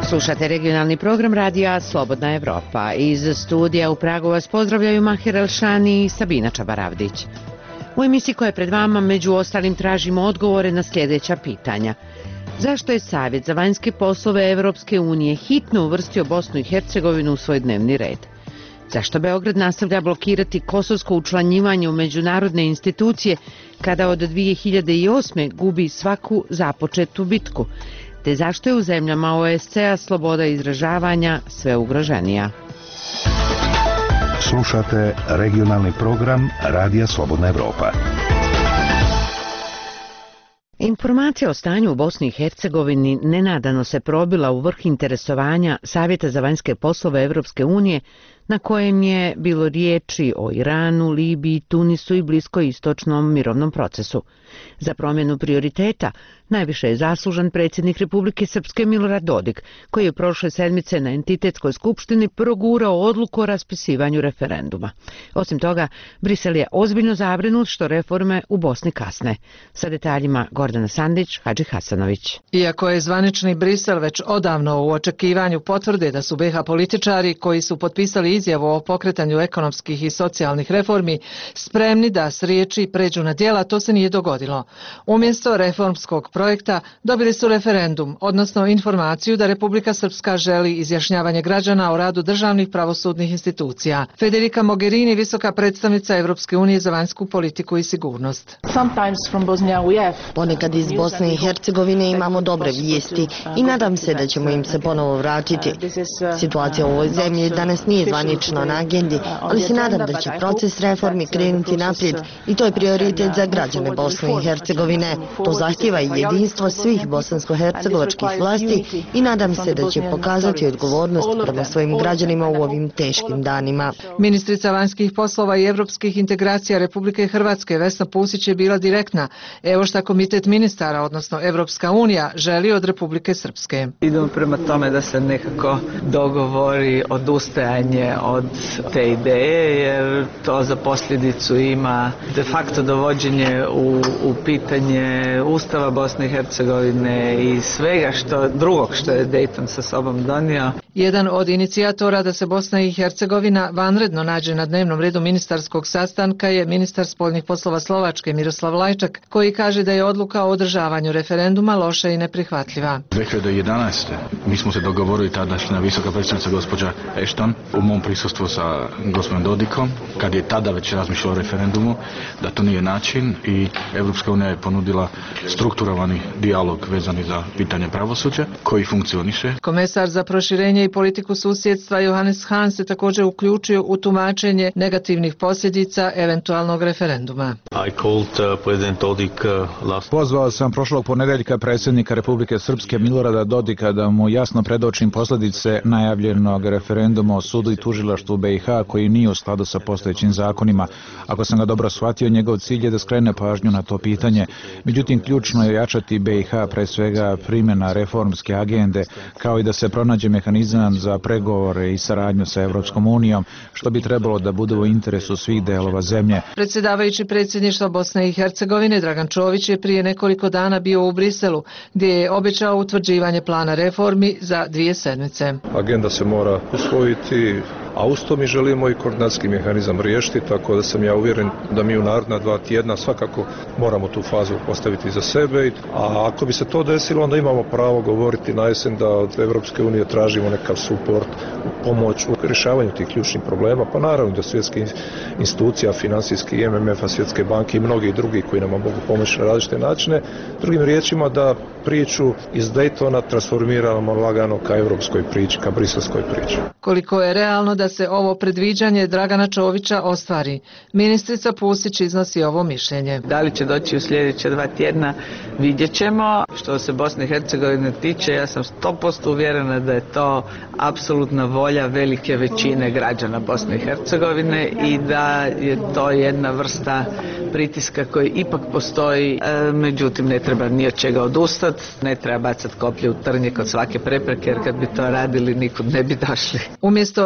Slušate regionalni program radija Slobodna Evropa. Iz studija u Pragu vas pozdravljaju Mahir Elšani i Sabina Čabaravdić. U emisiji koja je pred vama među ostalim tražimo odgovore na sljedeća pitanja. Zašto je Savjet za vanjske poslove Evropske unije hitno uvrstio Bosnu i Hercegovinu u svoj dnevni red? Zašto Beograd nastavlja blokirati kosovsko učlanjivanje u međunarodne institucije kada od 2008. gubi svaku započetu bitku? Te zašto je u zemljama OSCE-a sloboda izražavanja sve ugroženija? Slušate regionalni program Radija Slobodna Evropa. Informacija o stanju u Bosni i Hercegovini nenadano se probila u vrh interesovanja Savjeta za vanjske poslove Evropske unije, na kojem je bilo riječi o Iranu, Libiji, Tunisu i bliskoistočnom mirovnom procesu. Za promjenu prioriteta najviše je zaslužan predsjednik Republike Srpske Milorad Dodik, koji je prošle sedmice na entitetskoj skupštini progurao odluku o raspisivanju referenduma. Osim toga, Brisel je ozbiljno zabrinut što reforme u Bosni kasne. Sa detaljima Gordana Sandić, Hadži Hasanović. Iako je zvanični Brisel već odavno u očekivanju potvrde da su BiH političari koji su potpisali izjavu o pokretanju ekonomskih i socijalnih reformi spremni da s riječi pređu na djela, to se nije dogodilo. Umjesto reformskog projekta dobili su referendum, odnosno informaciju da Republika Srpska želi izjašnjavanje građana o radu državnih pravosudnih institucija. Federica Mogherini, visoka predstavnica Evropske unije za vanjsku politiku i sigurnost. Ponekad iz Bosne i Hercegovine imamo dobre vijesti i nadam se da ćemo im se ponovo vratiti. Situacija u ovoj zemlji danas nije zvanično na agendi, ali se nadam da će proces reformi krenuti naprijed i to je prioritet za građane Bosne i Hercegovine. To zahtjeva i jedinstvo svih bosansko-hercegovačkih vlasti i nadam se da će pokazati odgovornost prema svojim građanima u ovim teškim danima. Ministrica vanjskih poslova i evropskih integracija Republike Hrvatske Vesna Pusić je bila direktna. Evo šta Komitet ministara, odnosno Evropska unija, želi od Republike Srpske. Idemo prema tome da se nekako dogovori odustajanje od te ideje, jer to za posljedicu ima de facto dovođenje u pitanje Ustava Bosne i Hercegovine i svega drugog što je Dayton sa sobom donio. Jedan od inicijatora da se Bosna i Hercegovina vanredno nađe na dnevnom redu ministarskog sastanka je ministar spoljnih poslova Slovačke Miroslav Lajčak, koji kaže da je odluka o održavanju referenduma loša i neprihvatljiva. 2011. mi smo se dogovorili tadašnja visoka predstavnica gospođa Ashton u mom prisustvu sa gospodinom Dodikom, kad je tada već razmišljao o referendumu, da to nije način i Evropska unija je ponudila strukturovani dijalog vezani za pitanje pravosuđa koji funkcioniše. Komesar za proširenje i politiku susjedstva Johannes Hahn se također uključio u tumačenje negativnih posljedica eventualnog referenduma. Pozvao sam prošlog ponedjeljka predsjednika Republike Srpske Milorada Dodika da mu jasno predočim posljedice najavljenog referenduma o sudu i tužilaštvu BiH koji nije u skladu sa postojećim zakonima. Ako sam ga dobro shvatio, njegov cilj je da skrene pažnju na to pitanje. Međutim, ključno je jačati BiH, pre svega primjena reformske agende, kao i da se pronađe mehanizam za pregovore i saradnju sa Evropskom unijom, što bi trebalo da bude u interesu svih delova zemlje. Predsjedavajući predsjedništva Bosne i Hercegovine Dragan Čović je prije nekoliko dana bio u Briselu, gdje je obećao utvrđivanje plana reformi za 2 sedmice. Agenda se mora usvojiti, a uz to mi želimo i koordinacijski mehanizam riješiti, tako da sam ja uvjeren da mi u naredna 2 tjedna svakako moramo tu fazu postaviti za sebe, a ako bi se to desilo, onda imamo pravo govoriti na jesen da od Evropske unije tražimo nekav suport, pomoć u rješavanju tih ključnih problema, pa naravno da svjetske institucija, financijski, MMF-a, Svjetske banke i mnogi drugi koji nam mogu pomoći na različite načine. Drugim riječima da priču iz Daytona transformiramo lagano ka evropskoj priči, ka briselskoj priči. Koliko je realno da se ovo predviđanje Dragana Čovića ostvari? Ministrica Pusić iznosi ovo mišljenje. Da li će doći u sljedeća 2 tjedna, vidjet ćemo. Što se Bosne i Hercegovine tiče, ja sam 100% uvjerena da je to apsolutna volja velike većine građana Bosne i Hercegovine i da je to jedna vrsta pritiska koji ipak postoji, međutim ne treba ni od čega odustati, ne treba bacati koplje u trnje kod svake prepreke, jer kad bi to radili nikud ne bi došli. Umjesto rezultata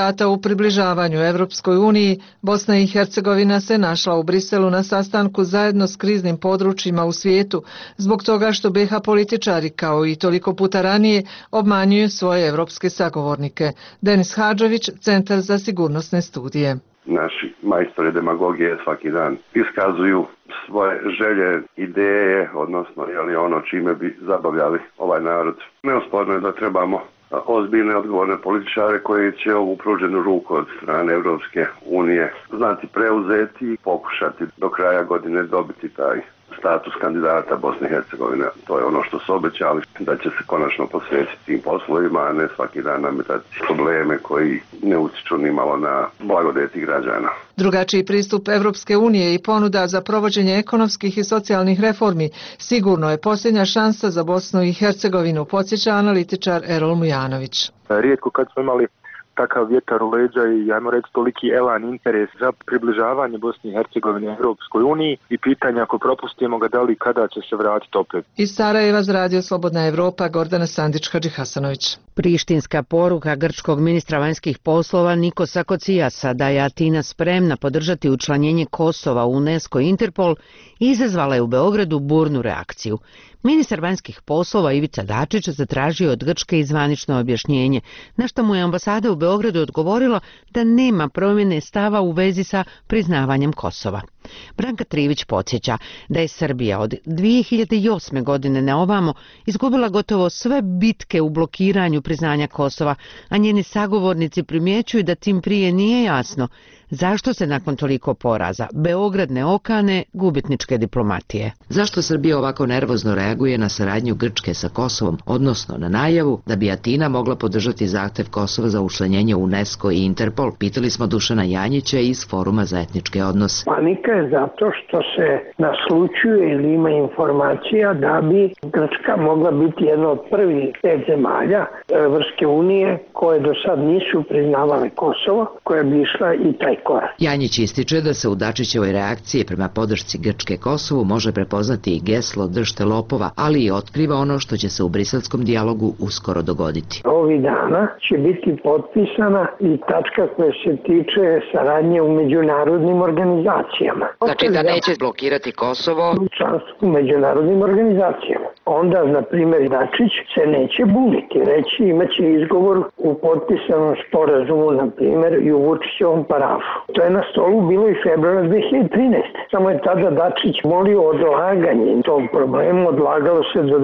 rezultata u približavanju Evropskoj uniji, Bosna i Hercegovina se našla u Briselu na sastanku zajedno s kriznim područjima u svijetu, zbog toga što BiH političari, kao i toliko puta ranije, obmanjuju svoje evropske sagovornike. Denis Hadžović, Centar za sigurnosne studije. Naši majstori demagogije svaki dan iskazuju svoje želje, ideje, odnosno ono čime bi zabavljali ovaj narod. Neosporno je da trebamo ozbiljne odgovorne političare koji će ovu pruženu ruku od strane Evropske unije znati preuzeti i pokušati do kraja godine dobiti taj status kandidata Bosne i Hercegovine. To je ono što su obećali, da će se konačno posvetiti tim poslovima, a ne svaki dan nametati probleme koji ne utiču ni malo na blagodeti građana. Drugačiji pristup Evropske unije i ponuda za provođenje ekonomskih i socijalnih reformi sigurno je posljednja šansa za Bosnu i Hercegovinu, podsjeća analitičar Erol Mujanović. Rijetko kad smo imali takav vjetar u leđa i, ajmo reći, toliki elan interes za približavanje Bosne i Hercegovine Europskoj uniji i pitanja ako propustimo ga da li kada će se vratiti opet. Iz Sarajeva za Radio Slobodna Evropa, Gordana Sandić-Hadžihasanović. Prištinska poruka grčkog ministra vanjskih poslova Nikosa Kocijasa da je Atina spremna podržati učlanjenje Kosova u UNESCO i Interpol izazvala je u Beogradu burnu reakciju. Ministar vanjskih poslova Ivica Dačić zatražio od Grčke zvanično objašnjenje, na što mu je ambasada u Beogradu odgovorila da nema promjene stava u vezi sa priznavanjem Kosova. Branka Trivić podsjeća da je Srbija od 2008. godine na ovamo izgubila gotovo sve bitke u blokiranju priznanja Kosova, a njeni sagovornici primjećuju da tim prije nije jasno zašto se nakon toliko poraza Beograd ne okane gubitničke diplomatije. Zašto Srbija ovako nervozno reaguje na saradnju Grčke sa Kosovom, odnosno na najavu da bi Atina mogla podržati zahtev Kosova za učlanjenje u UNESCO i Interpol, pitali smo Dušana Janjića iz Foruma za etničke odnose. Panika je zato što se naslućuje ili ima informacija da bi Grčka mogla biti jedna od prvih 5 zemalja Evropske unije koje do sad nisu priznavale Kosovo, koja bi išla i taj korak. Janjić ističe da se u Dačićevoj reakciji prema podršci Grčke Kosovu može prepoznati i geslo držte lopova, ali i otkriva ono što će se u briselskom dijalogu uskoro dogoditi. Ovih dana će biti potpisana i tačka koja se tiče saradnje u međunarodnim organizacijama. Znači da neće blokirati Kosovo? Članstvo u međunarodnim organizacijama. Onda, na primjer, Dačić se neće buniti, reći imaće izgovor u potpisanom sporazumu, na primjer, i u Vučićevom parafu. To je na stolu bilo i februara 2013. Samo je tada Dačić molio odlaganje tom problemu, odlagalo se do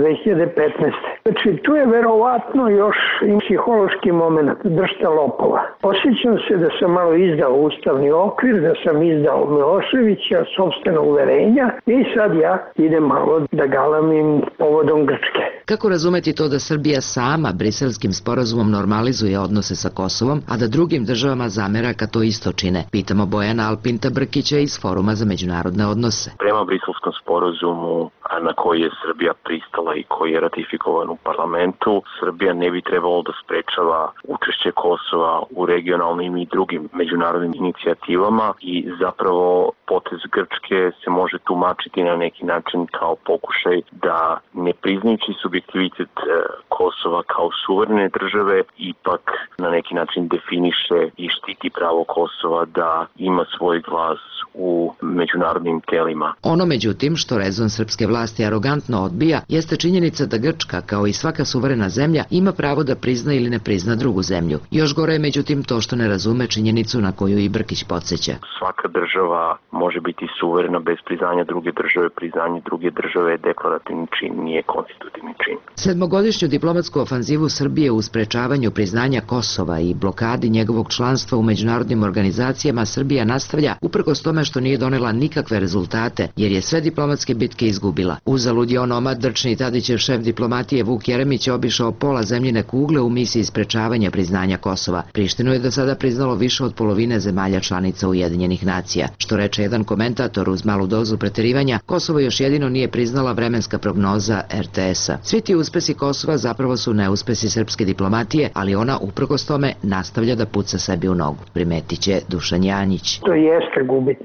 2015. Znači, tu je verovatno još i psihološki moment, držte lopova. Osjećam se da sam malo izdao ustavni okvir, da sam izdao Miloševića, sopstvena uverenja i sad ja idem malo da galamim povodom Grčke. Kako razumeti to da Srbija sama briselskim sporazumom normalizuje odnose sa Kosovom, a da drugim državama zamera kad to isto čine? Pitamo Bojana Alpinta Brkića iz Foruma za međunarodne odnose. Prema briselskom sporazumu na koji je Srbija pristala i koji je ratifikovan u parlamentu, Srbija ne bi trebalo da sprečava učešće Kosova u regionalnim i drugim međunarodnim inicijativama i zapravo potez Grčke se može tumačiti na neki način kao pokušaj da ne priznajući subjektivitet Kosova kao suverene države ipak na neki način definiše i štiti pravo Kosova da ima svoj glas u međunarodnim telima. Ono međutim što rezon srpske vlasti arogantno odbija jeste činjenica da Grčka, kao i svaka suverena zemlja, ima pravo da prizna ili ne prizna drugu zemlju. Još gore je međutim to što ne razume činjenicu na koju i Brkić podsjeća. Svaka država može biti suverena bez priznanja druge države. Priznanje druge države je deklarativni čin, nije konstitutivni čin. Sedmogodišnju diplomatsku ofanzivu Srbije u sprečavanju priznanja Kosova i blokadi njegovog članstva u međunarodnim organizacijama Srbija nastavlja uprkos tome što nije donela nikakve rezultate, jer je sve diplomatske bitke izgubila. Uzalud je onomad drčni Tadićev šef diplomatije Vuk Jeremić obišao pola zemljine kugle u misiji sprečavanja priznanja Kosova. Prištinu je do sada priznalo više od polovine zemalja članica Ujedinjenih nacija. Što reče jedan komentator uz malu dozu preterivanja, Kosovo još jedino nije priznala vremenska prognoza RTS-a. Svi ti uspesi Kosova zapravo su neuspesi srpske diplomatije, ali ona uprkos tome nastavlja da puca sebi u nogu, primetit će Dušan Janjić. To jeste gubitni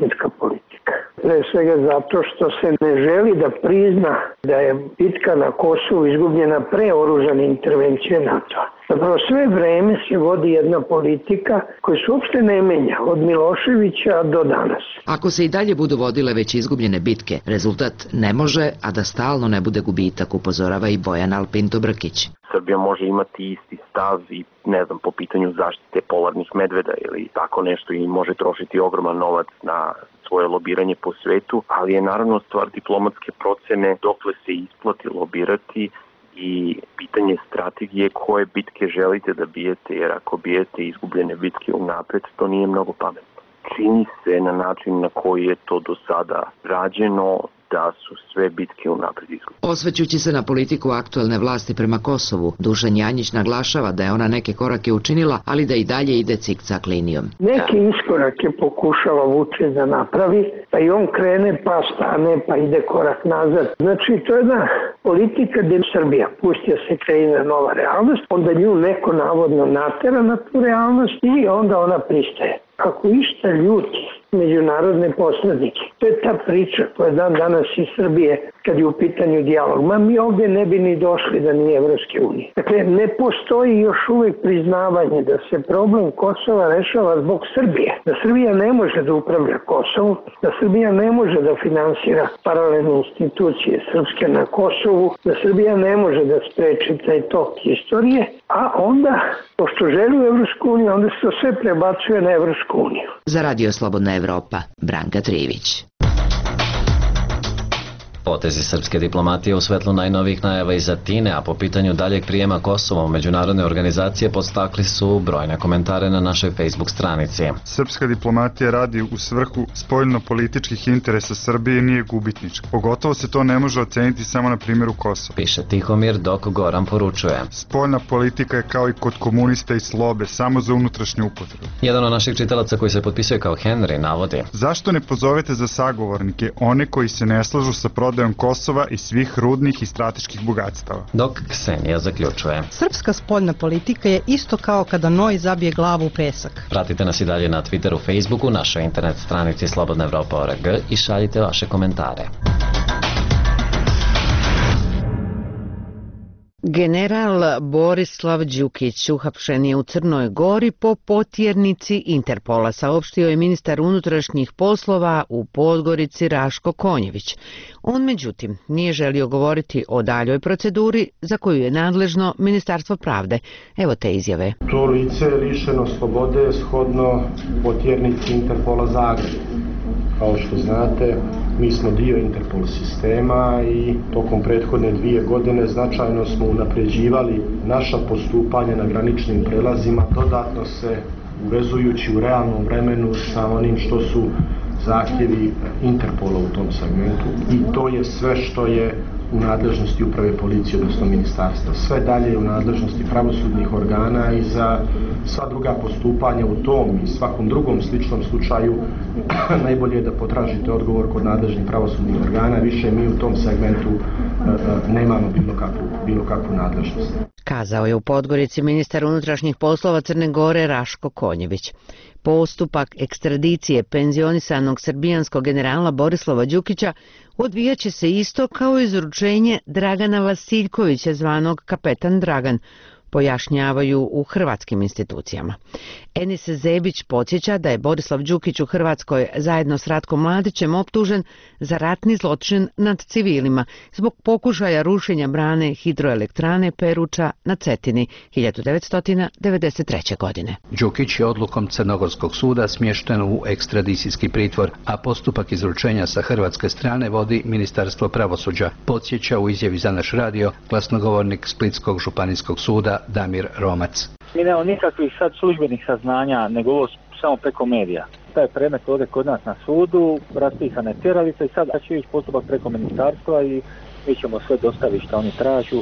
bošnjačka politika. Pre svega zato što se ne želi da prizna da je bitka na Kosovu izgubljena pre oružane intervencije NATO-a. Zapravo sve vreme se vodi jedna politika koja se uopšte ne menja od Miloševića do danas. Ako se i dalje budu vodile već izgubljene bitke, rezultat ne može, a da stalno ne bude gubitak, upozorava i Bojan Alpinto Brkić. Srbija može imati isti stav i po pitanju zaštite polarnih medveda ili tako nešto i može trošiti ogroman novac na svoje lobiranje po svetu, ali je naravno stvar diplomatske procene dokle se isplati lobirati i pitanje strategije koje bitke želite da bijete, jer ako bijete izgubljene bitke unapred, to nije mnogo pametno. Čini se na način na koji je to do sada rađeno da su sve bitke unapred izgubljene. Osvrćući se na politiku aktuelne vlasti prema Kosovu, Dušan Janjić naglašava da je ona neke korake učinila, ali da i dalje ide cikcak linijom. Neki iskorake pokušava Vučić da napravi, pa i on krene, pa stane, pa ide korak nazad. Znači, to je jedna politika gde Srbija pustio se kreira nova realnost, onda nju neko navodno natera na tu realnost i onda ona pristaje. Ako išta ljuti međunarodne posrednike, to je ta priča koja dan danas iz Srbije kad je u pitanju dijalog. Mi ovdje ne bi ni došli da nije Evropske unije. Dakle, ne postoji još uvijek priznavanje da se problem Kosova rešava zbog Srbije. Da Srbija ne može da upravlja Kosovom, da Srbija ne može da finansira paralelne institucije srpske na Kosovu, da Srbija ne može da spreči taj tok istorije, a onda, pošto želi u Evropsku uniju, onda se to sve prebacuje na Evropsku uniju. Za Radio Slobodna Evropa, Branka Trivić. Potezi srpske diplomatije u svetlu najnovijih najava iz Atine, a po pitanju daljeg prijema Kosova u međunarodne organizacije podstakli su brojne komentare na našoj Facebook stranici. Srpska diplomatija radi u svrhu spoljno-političkih interesa Srbije i nije gubitnička. Pogotovo se to ne može oceniti samo na primjeru Kosova. Piše Tihomir, dok Goran poručuje. Spoljna politika je kao i kod komunista i slobe, samo za unutrašnju upotrebu. Jedan od naših čitalaca koji se potpisuje kao Henry navodi. Zašto ne pozovete za sagovornike one koji se ne slažu sa prodajom Kosova i svih rudnih i strateških bogatstava? Dok Ksenija zaključuje. Srpska spoljna politika je isto kao kada noj zabije glavu u pesak. Pratite nas i dalje na Twitteru, Facebooku, našoj internet stranici slobodnaevropa.org i šaljite vaše komentare. General Borislav Đukić uhapšen je u Crnoj Gori po potjernici Interpola, saopštio je ministar unutrašnjih poslova u Podgorici Raško Konjević. On, međutim, nije želio govoriti o daljoj proceduri za koju je nadležno Ministarstvo pravde. Evo te izjave. To lice je lišeno slobode shodno potjernici Interpola Zagreb. Kao što znate, mi smo dio Interpol sistema i tokom prethodne 2 godine značajno smo unapređivali naša postupanja na graničnim prelazima, dodatno se uvezujući u realnom vremenu sa onim što su zahtjevi Interpola u tom segmentu. I to je sve što je u nadležnosti uprave policije, odnosno ministarstva. Sve dalje je u nadležnosti pravosudnih organa i za sva druga postupanja u tom i svakom drugom sličnom slučaju najbolje je da potražite odgovor kod nadležnih pravosudnih organa. Više mi u tom segmentu nemamo bilo kakvu nadležnost. Kazao je u Podgorici ministar unutrašnjih poslova Crne Gore Raško Konjević. Postupak ekstradicije penzionisanog srbijanskog generala Borislava Đukića odvijaće se isto kao izručenje Dragana Vasiljkovića zvanog Kapetan Dragan, pojašnjavaju u hrvatskim institucijama. Enis Zebić podsjeća da je Borislav Đukić u Hrvatskoj zajedno s Ratkom Mladićem optužen za ratni zločin nad civilima zbog pokušaja rušenja brane hidroelektrane Peruča na Cetini 1993. godine. Đukić je odlukom Crnogorskog suda smješten u ekstradicijski pritvor, a postupak izručenja sa hrvatske strane vodi Ministarstvo pravosuđa, podsjeća u izjavi za naš radio glasnogovornik Splitskog županijskog suda Damir Romac. Mi nemamo nikakvih sad službenih saznanja, nego ovo samo preko medija. Taj predmet ovdje kod nas na sudu, raspisana je tjeralica i sad će ići postupak preko ministarstva i mi ćemo sve dostaviti što oni tražu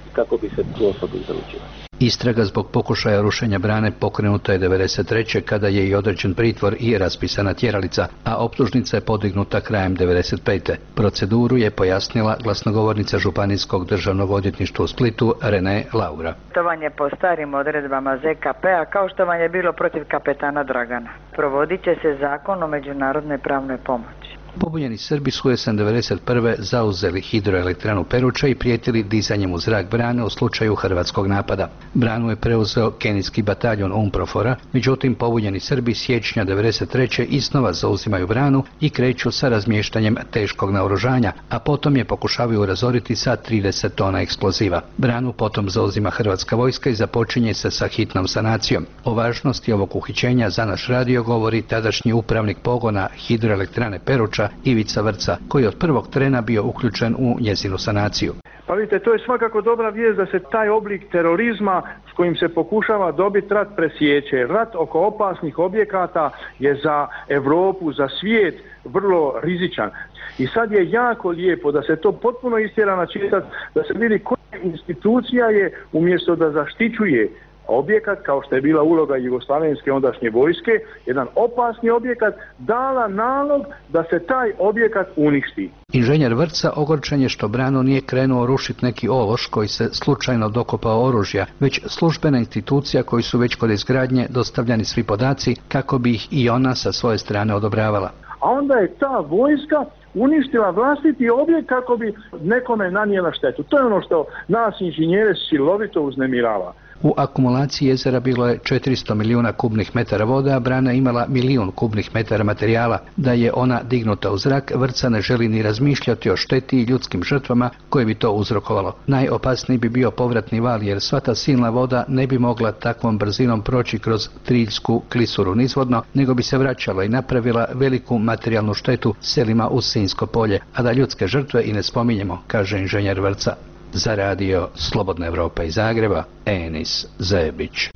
kako bi se tu osobu izručilo. Istraga zbog pokušaja rušenja brane pokrenuta je 1993. kada je i određen pritvor i raspisana tjeralica, a optužnica je podignuta krajem 1995. Proceduru je pojasnila glasnogovornica Županijskog državnog odvjetništva u Splitu Rene Laura. To vam je po starim odredbama ZKP-a kao što vam je bilo protiv kapetana Dragana. Provodit će se zakon o međunarodnoj pravnoj pomoći. Pobunjeni Srbi su jesen 1991. zauzeli hidroelektranu Peruča i prijetili dizanjem u zrak brane u slučaju hrvatskog napada. Branu je preuzeo kenijski bataljon UNPROFOR-a, međutim pobunjeni Srbi siječnja 1993. iznova zauzimaju branu i kreću sa razmještanjem teškog naoružanja, a potom je pokušavaju razoriti sa 30 tona eksploziva. Branu potom zauzima hrvatska vojska i započinje se sa hitnom sanacijom. O važnosti ovog uhićenja za naš radio govori tadašnji upravnik pogona hidroelektrane Peruča Ivica Vrca, koji je od prvog trena bio uključen u njezinu sanaciju. Pa vidite, to je svakako dobra vijest da se taj oblik terorizma s kojim se pokušava dobiti rat presjeće. Rat oko opasnih objekata je za Europu, za svijet vrlo rizičan. I sad je jako lijepo da se to potpuno istjera na čistac, da se vidi koja institucija je umjesto da zaštićuje objekat, kao što je bila uloga jugoslavenske ondašnje vojske, jedan opasni objekat, dala nalog da se taj objekat uništi. Inženjer Vrca ogorčen je što branu nije krenuo rušiti neki ološ koji se slučajno dokopao oružja, već službena institucija koji su već kod izgradnje dostavljani svi podaci kako bi ih i ona sa svoje strane odobravala. A onda je ta vojska uništila vlastiti objekt kako bi nekome nanijela štetu. To je ono što nas inženjere silovito uznemirava. U akumulaciji jezera bilo je 400 milijuna kubnih metara vode, a brana imala 1.000.000 kubnih metara materijala. Da je ona dignuta u zrak, Vrca ne želi ni razmišljati o šteti i ljudskim žrtvama koje bi to uzrokovalo. Najopasniji bi bio povratni val, jer sva ta silna voda ne bi mogla takvom brzinom proći kroz Triljsku klisuru nizvodno, nego bi se vraćala i napravila veliku materijalnu štetu selima uz Sinjsko polje, a da ljudske žrtve i ne spominjemo, kaže inženjer Vrca. Za radio Slobodna Evropa iz Zagreba, Enis Zebić.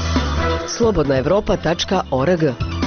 slobodnaevropa.org.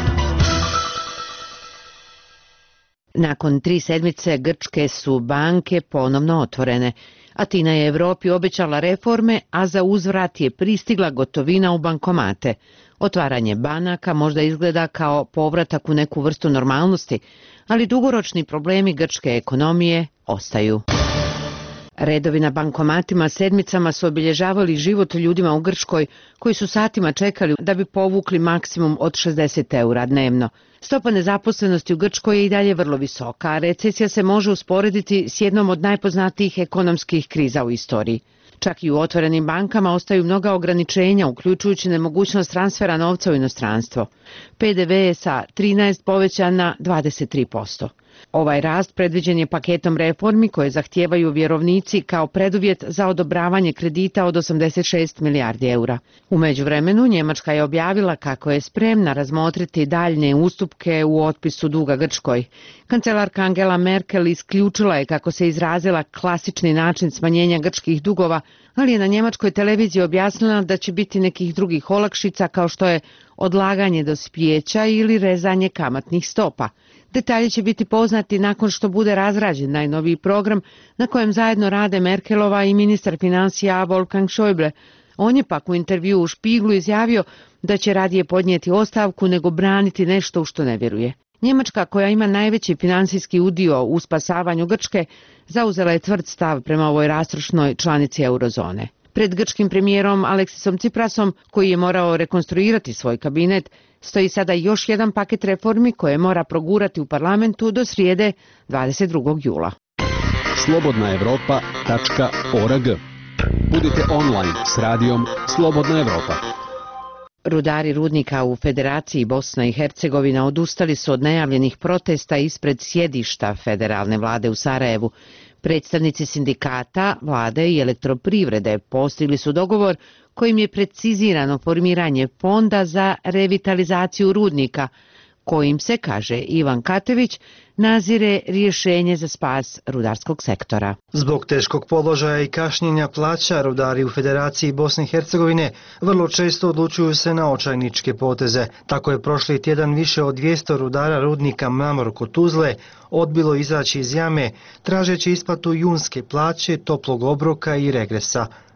Nakon 3 sedmice grčke su banke ponovno otvorene. Atina je Evropi obećala reforme, a za uzvrat je pristigla gotovina u bankomate. Otvaranje banaka možda izgleda kao povratak u neku vrstu normalnosti, ali dugoročni problemi grčke ekonomije ostaju. Redovi na bankomatima sedmicama su obilježavali život ljudima u Grčkoj koji su satima čekali da bi povukli maksimum od 60 eura dnevno. Stopa nezaposlenosti u Grčkoj je i dalje vrlo visoka, a recesija se može usporediti s jednom od najpoznatijih ekonomskih kriza u istoriji. Čak i u otvorenim bankama ostaju mnoga ograničenja, uključujući nemogućnost transfera novca u inostranstvo. PDV je sa 13 povećan na 23%. Ovaj rast predviđen je paketom reformi koje zahtijevaju vjerovnici kao preduvjet za odobravanje kredita od 86 milijardi eura. U međuvremenu Njemačka je objavila kako je spremna razmotriti daljne ustupke u otpisu duga Grčkoj. Kancelarka Angela Merkel isključila je, kako se izrazila, klasični način smanjenja grčkih dugova, ali je na njemačkoj televiziji objasnila da će biti nekih drugih olakšica kao što je odlaganje dospijeća ili rezanje kamatnih stopa. Detalji će biti poznati nakon što bude razrađen najnoviji program na kojem zajedno rade Merkelova i ministar financija Wolfgang Schäuble. On je pak u intervju u Špiglu izjavio da će radije podnijeti ostavku nego braniti nešto u što ne vjeruje. Njemačka, koja ima najveći financijski udio u spasavanju Grčke, zauzela je tvrd stav prema ovoj rastrošnoj članici eurozone. Pred grčkim premijerom Aleksisom Tsiprasom, koji je morao rekonstruirati svoj kabinet, stoji sada još jedan paket reformi koje mora progurati u parlamentu do srijede 22. jula. slobodnaevropa.org. Budite online s radijom Slobodna Evropa. Rudari rudnika u Federaciji Bosna i Hercegovina odustali su od najavljenih protesta ispred sjedišta federalne vlade u Sarajevu. Predstavnici sindikata, vlade i elektroprivrede postigli su dogovor kojim je precizirano formiranje fonda za revitalizaciju rudnika, kojim se, kaže Ivan Katević, nazire rješenje za spas rudarskog sektora. Zbog teškog položaja i kašnjenja plaća, rudari u Federaciji Bosne i Hercegovine vrlo često odlučuju se na očajničke poteze. Tako je prošli tjedan više od 200 rudara rudnika Mramor kod Tuzle odbilo izaći iz jame, tražeći isplatu junske plaće, toplog obroka i regresa.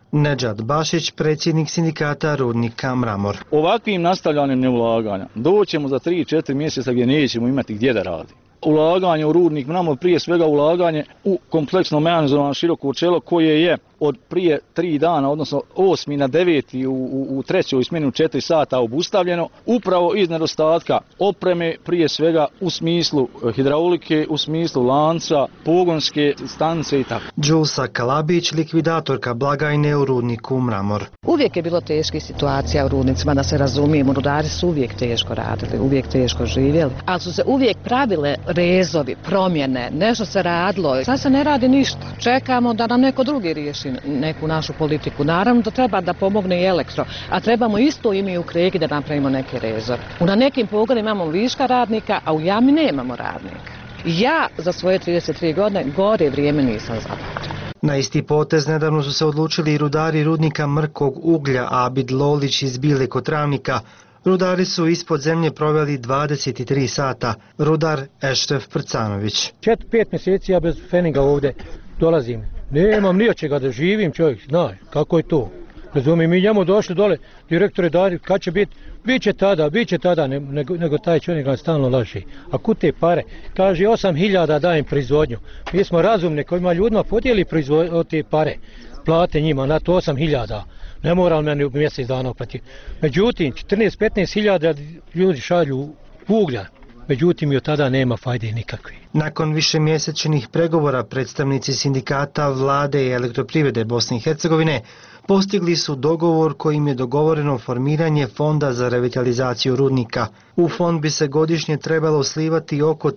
Nedžad Bašić, predsjednik sindikata rudnika Mramor. Ovakvim nastavljanjem neulaganja doćemo za 3-4 mjeseca gdje nećemo imati gdje da radi. Ulaganje u rudnik Mramor, prije svega ulaganje u kompleksno mehanizovan široko čelo koje je od prije 3 dana, odnosno 8. na 9. u trećoj smjeni u 4 sata obustavljeno, upravo iz nedostatka opreme, prije svega u smislu hidraulike, u smislu lanca, pogonske stanice i tako. Đulsa Kalabić, likvidatorka blagajne u rudniku Mramor. Uvijek je bilo teških situacija u rudnicima, da se razumijemo, rudari su uvijek teško radili, uvijek teško živjeli, ali su se uvijek pravile rezovi, promjene, nešto se radilo. Sad se ne radi ništa, čekamo da nam neko drugi riješi neku našu politiku. Naravno da treba da pomogne i elektro, a trebamo isto i mi u Kregi da napravimo neke rezove. Na nekim pogonima imamo viška radnika, a u jami nemamo radnika. Ja za svoje 33 godine gore vrijeme nisam zapamtila. Na isti potez nedavno su se odlučili i rudari rudnika mrkog uglja Abid Lolić iz Bile kod Travnika. Rudari su ispod zemlje proveli 23 sata. Rudar Ešref Prcanović. 4-5 mjeseci ja bez feninga ovdje dolazim. Nemam ni od čega da živim, čovjek zna kako je to. Razumijem, mi njemu došli dole, direktore dali, kad će biti, bit će tada, nego taj čovjek nam stalno laži. A kud te pare? Kaže 8.000 dajem proizvodnju. Mi smo razumni kojima ljudima podijeli te pare, plate njima na to 8.000. Ne moram meni u mjesec dana oplatiti. Međutim, 14-15.000 ljudi šalju uglja. Međutim, i od tada nema fajde nikakve. Nakon višemjesečnih pregovora predstavnici sindikata, vlade i elektroprivrede Bosne i Hercegovine postigli su dogovor kojim je dogovoreno formiranje fonda za revitalizaciju rudnika. U fond bi se godišnje trebalo slivati oko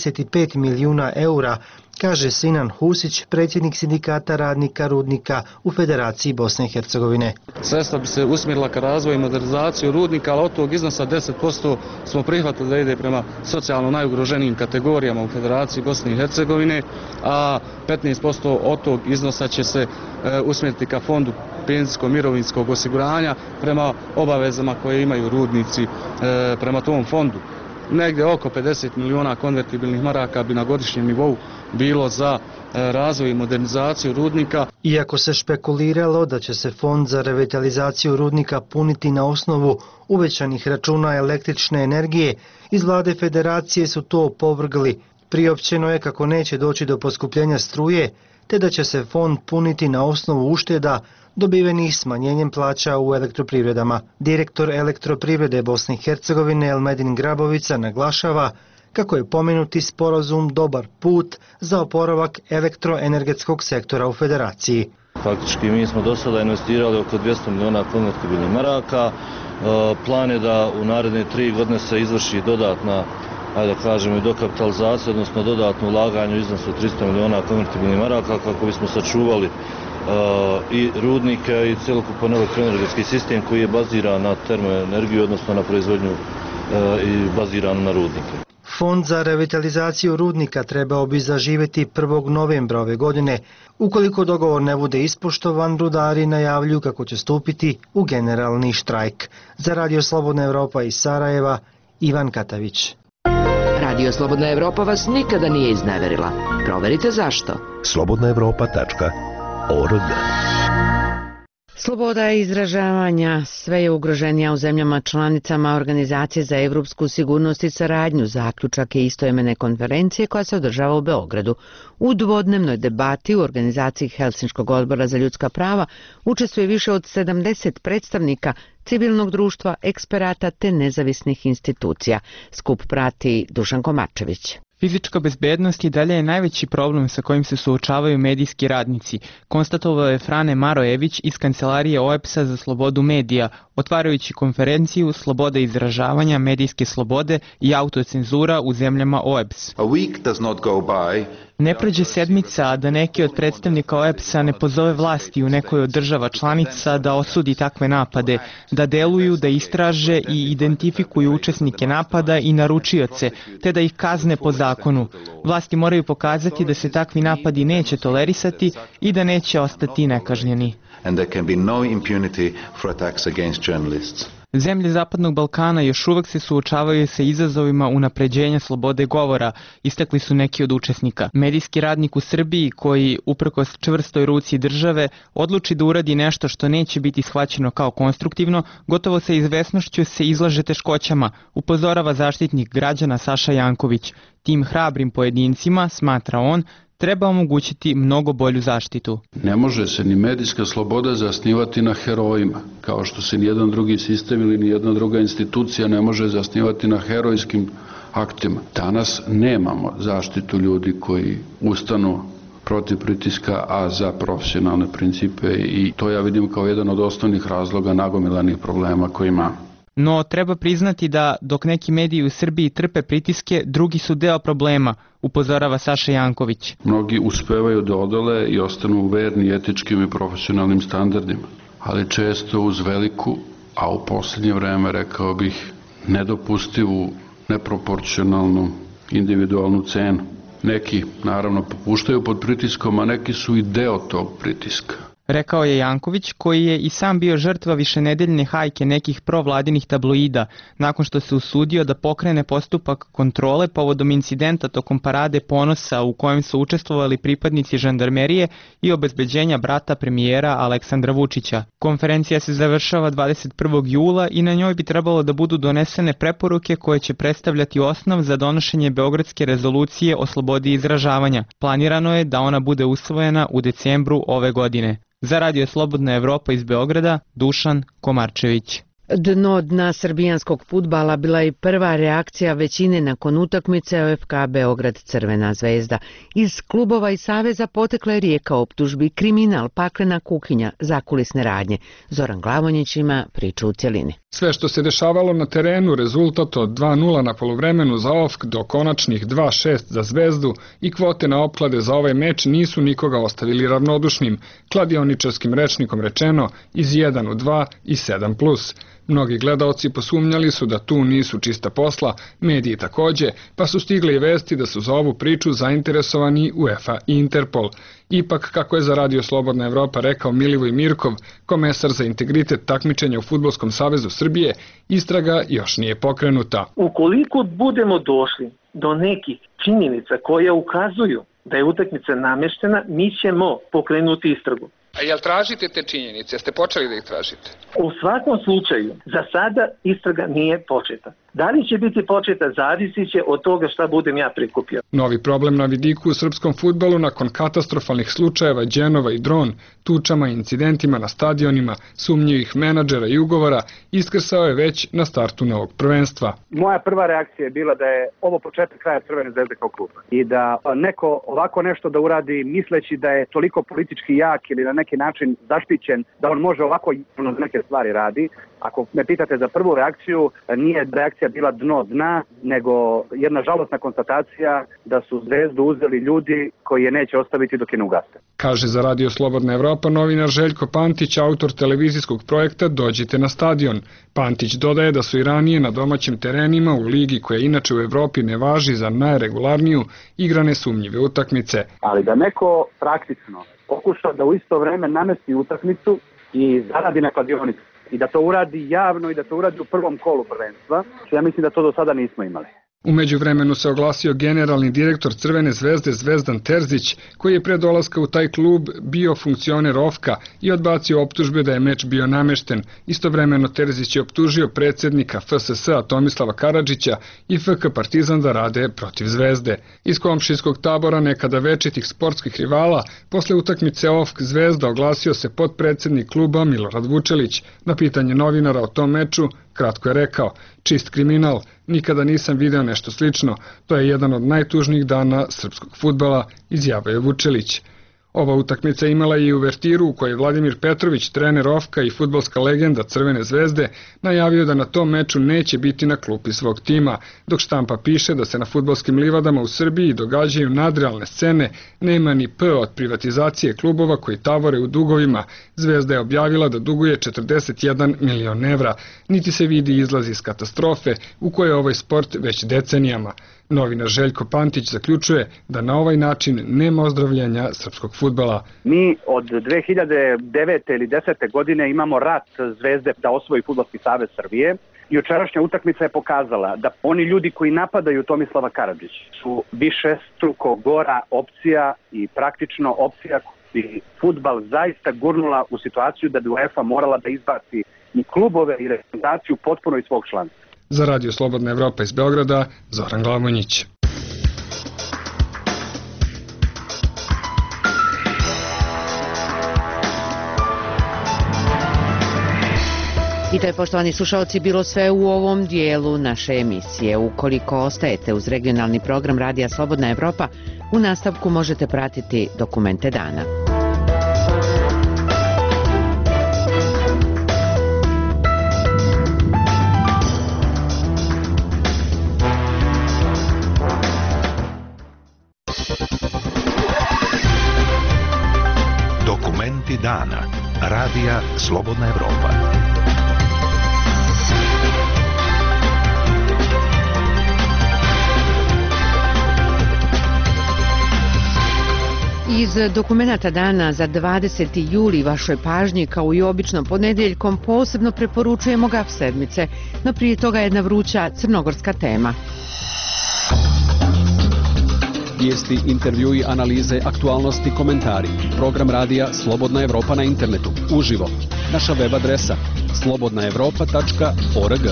35 milijuna eura, kaže Sinan Husić, predsjednik sindikata radnika rudnika u Federaciji Bosne i Hercegovine. Sredstva bi se usmjerila ka razvoju i modernizaciju rudnika, ali od tog iznosa 10% smo prihvatili da ide prema socijalno najugroženijim kategorijama u Federaciji Bosne i Hercegovine, a 15% od tog iznosa će se usmjeriti ka fondu penzijsko-mirovinskog osiguranja prema obavezama koje imaju rudnici prema tom fondu. Negdje oko 50 milijuna konvertibilnih maraka bi na godišnjem nivou bilo za razvoj i modernizaciju rudnika. Iako se špekuliralo da će se fond za revitalizaciju rudnika puniti na osnovu uvećanih računa električne energije, iz vlade Federacije su to opovrgli. Priopćeno je kako neće doći do poskupljenja struje, te da će se fond puniti na osnovu ušteda dobivenih smanjenjem plaća u elektroprivredama. Direktor elektroprivrede Bosne i Hercegovine Elmedin Grabovica naglašava kako je pomenuti sporazum dobar put za oporavak elektroenergetskog sektora u Federaciji. Faktički mi smo do sada investirali oko 200 milijuna konvertibilnih maraka. Plan je da u naredne 3 godine se izvrši dodatna, ajde da kažemo, i dokapitalizacija, odnosno dodatno ulaganje u iznosu 300 milijuna konvertibilnih maraka kako bismo sačuvali i rudnike i cjelokupan elektroenergetski sistem koji je baziran na termoenergiju, odnosno na proizvodnju i baziran na rudnike. Fond za revitalizaciju rudnika trebao bi zaživjeti 1. novembra ove godine. Ukoliko dogovor ne bude ispoštovan, rudari najavljuju kako će stupiti u generalni štrajk. Za Radio Slobodna Evropa iz Sarajeva, Ivan Katavić. Radio Slobodna Evropa vas nikada nije izneverila. Proverite zašto. slobodnaevropa.org. Sloboda izražavanja sve je ugroženija u zemljama članicama Organizacije za evropsku sigurnost i saradnju. Zaključak je istoimene konferencije koja se održava u Beogradu. U dvodnevnoj debati u organizaciji Helsinškog odbora za ljudska prava učestvuje više od 70 predstavnika civilnog društva, eksperata te nezavisnih institucija. Skup prati Dušan Komačević. Fizička bezbednost i dalje je najveći problem sa kojim se suočavaju medijski radnici, konstatovao je Frane Marojević iz Kancelarije OEBS-a za slobodu medija, otvarajući konferenciju Sloboda izražavanja, medijske slobode i autocenzura u zemljama OEBS. Ne prođe sedmica, a da neki od predstavnika OEBS-a ne pozove vlasti u nekoj od država članica da osudi takve napade, da deluju, da istraže i identifikuju učesnike napada i naručioce, te da ih kazne po zakonu. Vlasti moraju pokazati da se takvi napadi neće tolerisati i da neće ostati nekažnjeni. Zemlje Zapadnog Balkana još uvek se suočavaju sa izazovima unapređenja slobode govora, istakli su neki od učesnika. Medijski radnik u Srbiji koji, uprkos čvrstoj ruci države, odluči da uradi nešto što neće biti shvaćeno kao konstruktivno, gotovo sa izvesnošću se izlaže teškoćama, upozorava zaštitnik građana Saša Janković. Tim hrabrim pojedincima, smatra on, treba omogućiti mnogo bolju zaštitu. Ne može se ni medijska sloboda zasnivati na herojima, kao što se nijedan drugi sistem ili nijedna druga institucija ne može zasnivati na herojskim aktima. Danas nemamo zaštitu ljudi koji ustanu protiv pritiska, a za profesionalne principe, i to ja vidim kao jedan od osnovnih razloga nagomilanih problema koji imamo. No, treba priznati da dok neki mediji u Srbiji trpe pritiske, drugi su deo problema, upozorava Saša Janković. Mnogi uspevaju da odole i ostanu verni etičkim i profesionalnim standardima, ali često uz veliku, a u posljednje vreme rekao bih nedopustivu, neproporcionalnu, individualnu cenu. Neki naravno popuštaju pod pritiskom, a neki su i deo tog pritiska. Rekao je Janković, koji je i sam bio žrtva višenedeljne hajke nekih provladinih tabloida, nakon što se usudio da pokrene postupak kontrole povodom incidenta tokom parade ponosa u kojem su učestvovali pripadnici žandarmerije i obezbeđenja brata premijera Aleksandra Vučića. Konferencija se završava 21. jula i na njoj bi trebalo da budu donesene preporuke koje će predstavljati osnov za donošenje Beogradske rezolucije o slobodi izražavanja. Planirano je da ona bude usvojena u decembru ove godine. Za Radio Slobodna Evropa iz Beograda, Dušan Komarčević. Dno dna srbijanskog fudbala bila je prva reakcija većine nakon utakmice OFK Beograd Crvena zvezda. Iz klubova i saveza potekla je rijeka optužbi, kriminal, paklena kuhinja, zakulisne radnje. Zoran Glavonjić ima priču u cjelini. Sve što se dešavalo na terenu, rezultat od 2-0 na poluvremenu za OFK do konačnih 2-6 za Zvezdu i kvote na opklade za ovaj meč nisu nikoga ostavili ravnodušnim, kladioničarskim rečnikom rečeno, iz 1 u 2 i 7+. Mnogi gledaoci posumnjali su da tu nisu čista posla, mediji takođe, pa su stigle i vesti da su za ovu priču zainteresovani UEFA i Interpol. Ipak, kako je za Radio Slobodna Evropa rekao Milivoj Mirkov, komesar za integritet takmičenja u Fudbalskom savezu Srbije, istraga još nije pokrenuta. Ukoliko budemo došli do nekih činjenica koje ukazuju da je utakmica nameštena, mi ćemo pokrenuti istragu. A jel tražite te činjenice? Jeste počeli da ih tražite? U svakom slučaju, za sada istraga nije početa. Da li će biti početa, zavisit će od toga šta budem ja prikupio. Novi problem na vidiku u srpskom fudbalu nakon katastrofalnih slučajeva Đenova i Dron, tučama i incidentima na stadionima, sumnjivih menadžera i ugovora, iskrsao je već na startu novog prvenstva. Moja prva reakcija je bila da je ovo početak kraja Crvene zvezde kao kluba i da neko ovako nešto da uradi misleći da je toliko politički jak ili na neki način zaštićen da on može ovako neke stvari radi. Ako me pitate za prvu reakciju, nije reakcija bila dno dna, nego jedna žalosna konstatacija da su Zvezdu uzeli ljudi koji je neće ostaviti dok je ne ugase. Kaže za Radio Slobodna Evropa novinar Željko Pantić, autor televizijskog projekta Dođite na stadion. Pantić dodaje da su i ranije na domaćim terenima u ligi koja inače u Evropi ne važi za najregularniju igrane sumnjive utakmice. Ali da neko praktično pokuša da u isto vreme namesti utakmicu i zaradi na kladionicu i da to uradi javno i da to uradi u prvom kolu prvenstva, ja mislim da to do sada nismo imali. U međuvremenu se oglasio generalni direktor Crvene zvezde Zvezdan Terzić, koji je pre dolaska u taj klub bio funkcioner OFK-a i odbacio optužbe da je meč bio namešten. Istovremeno Terzić je optužio predsjednika FSS-a Tomislava Karadžića i FK Partizan da rade protiv Zvezde. Iz komšijskog tabora nekada večitih sportskih rivala, posle utakmice OFK Zvezda oglasio se potpredsjednik kluba Milorad Vučelić. Na pitanje novinara o tom meču, kratko je rekao, čist kriminal, nikada nisam video nešto slično, to je jedan od najtužnijih dana srpskog fudbala, izjavio je Vučelić. Ova utakmica imala je i uvertiru u kojoj Vladimir Petrović, trener OFK-a i fudbalska legenda Crvene zvezde, najavio da na tom meču neće biti na klupi svog tima, dok štampa piše da se na fudbalskim livadama u Srbiji događaju nadrealne scene, nema ni P od privatizacije klubova koji tavore u dugovima. Zvezda je objavila da duguje 41 milion evra, niti se vidi izlaz iz katastrofe u kojoj je ovaj sport već decenijama. Novinar Željko Pantić zaključuje da na ovaj način nema ozdravljenja srpskog fudbala. Mi od 2009. ili 10. godine imamo rat Zvezde da osvoji Fudbalski savez Srbije. Jučerašnja utakmica je pokazala da oni ljudi koji napadaju Tomislava Karadžića su višestruko gora opcija i praktično opcija bi fudbal zaista gurnula u situaciju da bi UEFA morala da izbaci i klubove i reprezentaciju potpuno iz svog članstva. Za Radio Slobodna Evropa iz Beograda, Zoran Glamonjić. I to je, poštovani slušalci, bilo sve u ovom dijelu naše emisije. Ukoliko ostajete uz regionalni program Radija Slobodna Evropa, u nastavku možete pratiti dokumente dana. Dokumenti dana. Radija Slobodna Evropa. Iz dokumenata dana za 20. juli vašoj pažnji, kao i obično ponedjeljkom, posebno preporučujemo GAF sedmice, no prije toga jedna vruća crnogorska tema. Vijesti, intervjui, analize, aktualnosti, komentari. Program radija Slobodna Evropa na internetu. Uživo. Naša web adresa slobodnaevropa.org.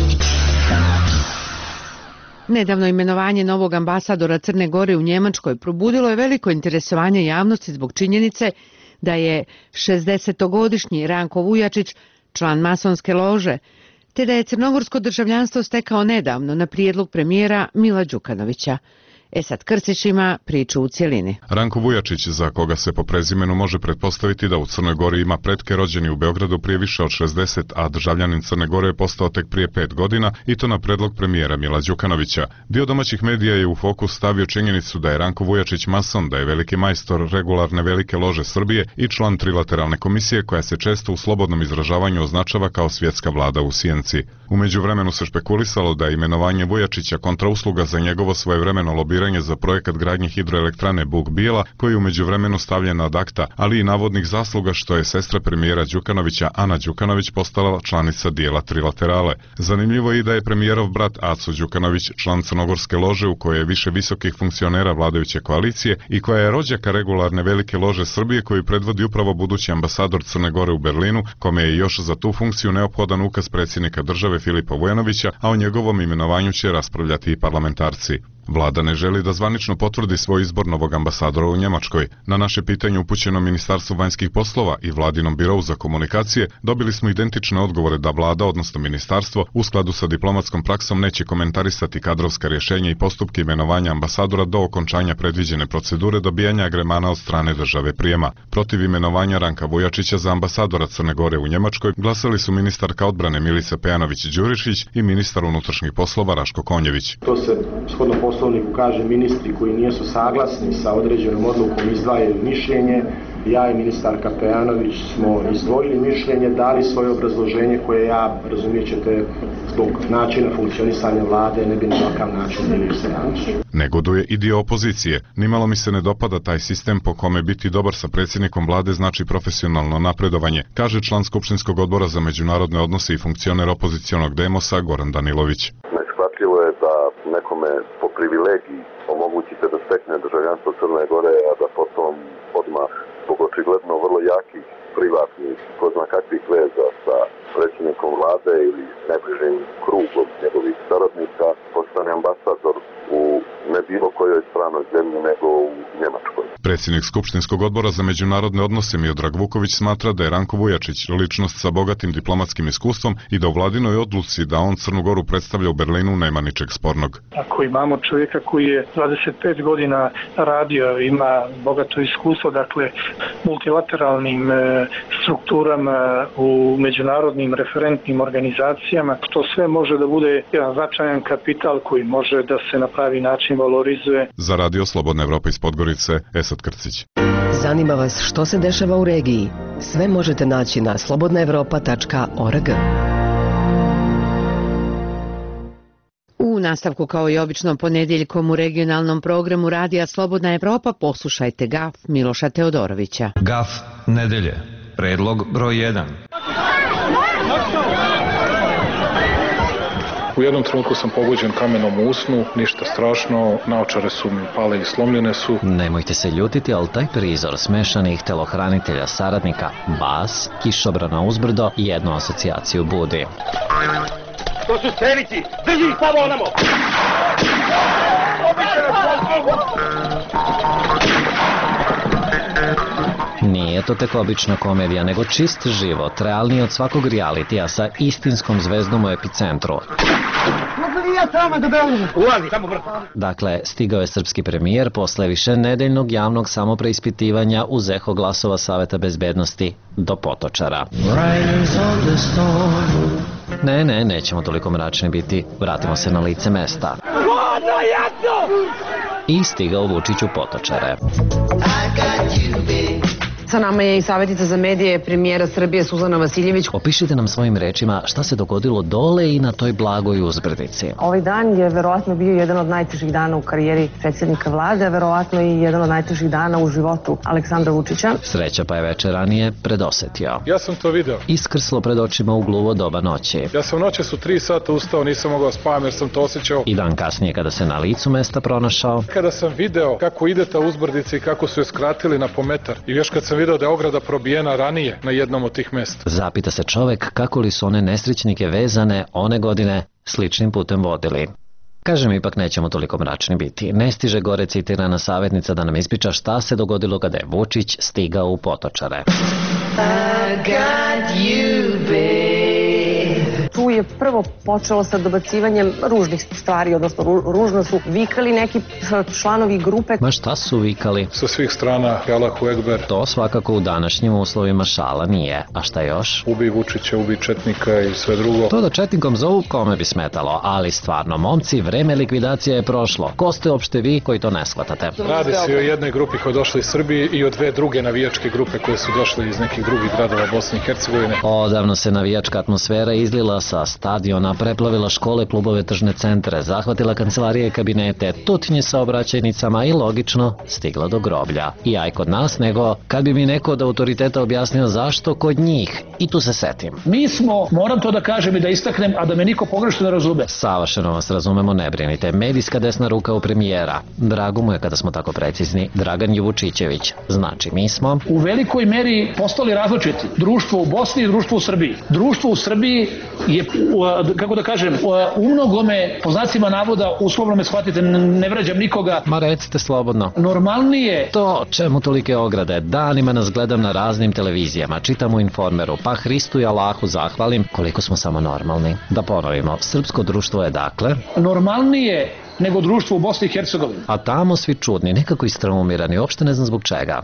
Nedavno imenovanje novog ambasadora Crne Gore u Njemačkoj probudilo je veliko interesovanje javnosti zbog činjenice da je 60-godišnji Ranko Vujačić član masonske lože, te da je crnogorsko državljanstvo stekao nedavno na prijedlog premijera Mila Đukanovića. Esad Krsić ima priču u cjelini. Ranko Vujačić, za koga se po prezimenu može pretpostaviti da u Crnoj Gori ima pretke, rođeni u Beogradu prije više od 60, a državljanin Crne Gore je postao tek prije 5 godina, i to na predlog premijera Mila Đukanovića. Dio domaćih medija je u fokus stavio činjenicu da je Ranko Vujačić mason, da je veliki majstor regularne velike lože Srbije i član trilateralne komisije koja se često u slobodnom izražavanju označava kao svjetska vlada u sjenci. U međuvremenu se špekulisalo da je imenovanje Vujačića kontrausluga za njegovo svojevremeno lobiranje za projekat gradnje hidroelektrane Buk Bijela, koji je u međuvremenu stavljen ad akta, ali i navodnih zasluga što je sestra premijera Đukanovića, Ana Đukanović, postala članica dijela trilaterale. Zanimljivo je i da je premijerov brat Aco Đukanović član crnogorske lože u kojoj je više visokih funkcionera vladajuće koalicije i koja je rođaka regularne velike lože Srbije koju predvodi upravo budući ambasador Crne Gore u Berlinu, kome je još za tu funkciju neophodan ukaz predsjednika države Filipa Vujanovića, a o njegovom imenovanju će raspravljati i parlamentarci. Vlada ne želi da zvanično potvrdi svoj izbor novog ambasadora u Njemačkoj. Na naše pitanje upućeno Ministarstvu vanjskih poslova i Vladinom birovu za komunikacije dobili smo identične odgovore da vlada, odnosno ministarstvo, u skladu sa diplomatskom praksom neće komentarisati kadrovska rješenja i postupke imenovanja ambasadora do okončanja predviđene procedure dobijanja agremana od strane države prijema. Protiv imenovanja Ranka Vujačića za ambasadora Crne Gore u Njemačkoj glasali su ministarka odbrane Milica Pejanović-Đurišić i ministar unutrašnjih poslova Raško Konjević. To se shodno Poslovniku kaže ministri koji nisu saglasni sa određenom odlukom izdvajaju mišljenje. Ja i ministarka Pejanović smo izdvojili mišljenje, dali svoje obrazloženje koje ja, razumijet ćete, zbog načina funkcionisanja vlade ne bi na ovakav način bili stranački. Negoduje i dio opozicije. Nimalo mi se ne dopada taj sistem po kome biti dobar sa predsjednikom vlade znači profesionalno napredovanje, kaže član Skupštinskog odbora za međunarodne odnose i funkcioner opozicionog Demosa Goran Danilović. Neshvatljivo je da nekome po privilegiji omogućite da stekne državljanstvo Crne Gore, a da potom odmah zbog očigledno vrlo jakih privatnih, ko zna kakvih veza sa predsjednikom vlade ili najbližim krugom njegovih saradnika, postane ambasador u ne bilo kojoj stranoj zemlji nego u Njemačkoj. Predsjednik Skupštinskog odbora za međunarodne odnose Miodrag Vuković smatra da je Ranko Vujačić ličnost sa bogatim diplomatskim iskustvom i da u vladinoj odluci da on Crnu Goru predstavlja u Berlinu nema ničeg spornog. Ako imamo čovjeka koji je 25 godina radio, ima bogato iskustvo, dakle, multilateralnim strukturama u međunarodnim referentnim organizacijama, to sve može da bude jedan značajan kapital koji može da se na pravi način valorizuje. Za Radio Slobodna Evropa iz Podgorice, Esad Krcić. Zanima vas što se dešava u regiji? Sve možete naći na slobodnaevropa.org. U nastavku kao i obično ponedjeljkom u regionalnom programu Radija Slobodna Evropa poslušajte GAF Miloša Teodorovića. GAF nedelje. Predlog broj 1. U jednom trenutku sam pogođen kamenom u usnu, ništa strašno, naočare su mi pale i slomljene su. Nemojte se ljutiti, ali taj prizor smešanih telohranitelja saradnika, bas, kišobrana uzbrdo, jednu asocijaciju budi. To su strelici! Drži ih tamo onamo! Nije to tek obična komedija, nego čist život, realniji od svakog realitija sa istinskom zvezdom u epicentru. Dakle, stigao je srpski premijer posle višenedeljnog javnog samopreispitivanja uz eho glasova Saveta bezbednosti do Potočara. Ne, nećemo toliko mračni biti, vratimo se na lice mesta. I stigao Vučić u Potočare. Sa nama je i savjetnica za medije premijera Srbije Suzana Vasiljević. Opišite nam svojim rečima šta se dogodilo dole i na toj blagoj uzbrdici. Ovaj dan je verovatno bio jedan od najtežih dana u karijeri predsjednika vlade, a verovatno i jedan od najtežih dana u životu Aleksandra Vučića. Sreća pa je večer ranije predosetio. Ja sam to video. Iskrslo pred očima u gluvo doba noći. Ja sam noćas u 3 sata ustao, nisam mogao spavam jer sam to osjećao. I dan kasnije kada se na licu mesta pronašao. Kada sam video kako ide ta uzbrdica i kako su je skratili na po metar. I još kad sam video da je ograda probijena ranije na jednom od tih mesta. Zapita se čovek kako li su one nesrećnike vezane one godine sličnim putem vodili. Kažem, ipak nećemo toliko mračni biti. Ne stiže gore citirana savjetnica da nam ispriča šta se dogodilo kada je Vučić stigao u Potočare. Tu je prvo počelo sa dobacivanjem ružnih stvari, odnosno ružno su vikali neki članovi grupe. Ma šta su vikali? Sa svih strana, Allahu Ekber. To svakako u današnjim uslovima šala nije. A šta još? Ubij Vučića, ubij četnika i sve drugo. To da četnikom zovu kome bi smetalo, ali stvarno, momci, vreme likvidacije je prošlo. Ko ste opšte vi koji to ne shvatate? Radi se o jednoj grupi koja je došla iz Srbije i o 2 druge navijačke grupe koje su došle iz nekih drugih gradova Bosne i Hercegovine. Odavno se navijačka atmosfera izlila sa stadiona, preplavila škole, klubove, tržne centre, zahvatila kancelarije i kabinete, tutnje sa obraćajnicama i logično stigla do groblja. I aj kod nas, nego kad bi mi neko od autoriteta objasnio zašto kod njih. I tu se setim. Mi smo, moram to da kažem i da istaknem, a da me niko pogrešno ne razume. Savršeno vas razumemo, ne brinite. Medijska desna ruka u premijera. Drago mu je kada smo tako precizni. Dragan Juvučićević. Znači, mi smo u velikoj meri postali različiti. Društvo u Bosni i društvo u Srbiji. Društvo u Srbiji je, kako da kažem, u mnogome, po znacima navoda, uslovno me shvatite, ne vređam nikoga. Ma recite slobodno. Normalnije. To, čemu tolike ograde? Danima nas gledam na raznim televizijama, čitam u Informeru, pa Hristu i Allahu zahvalim koliko smo samo normalni. Da ponovimo, srpsko društvo je dakle normalnije nego društvo u Bosni i Hercegovini. A tamo svi čudni, nekako istraumirani, uopšte ne znam zbog čega.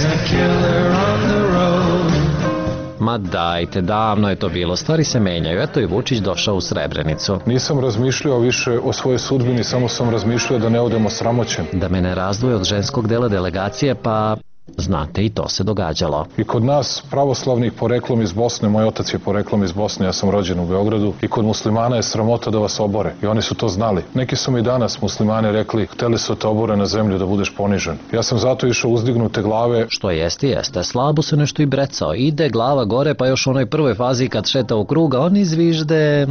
Ma dajte, davno je to bilo, stvari se menjaju, eto i Vučić došao u Srebrenicu. Nisam razmišljao više o svojoj sudbini, samo sam razmišljao da ne odemo sramoćen. Da me ne razdvoje od ženskog dela delegacije, pa znate, i to se događalo. I kod nas pravoslavnih poreklom iz Bosne, moj otac je poreklom iz Bosne, ja sam rođen u Beogradu, i kod muslimana je sramota da vas obore. I oni su to znali. Neki su mi danas muslimani rekli, hteli su te obore na zemlju da budeš ponižen. Ja sam zato išao uzdignute glave. Što jeste, slabo se nešto i brecao. Ide glava gore, pa još u onoj prvoj fazi kad šeta u kruga, on izvižde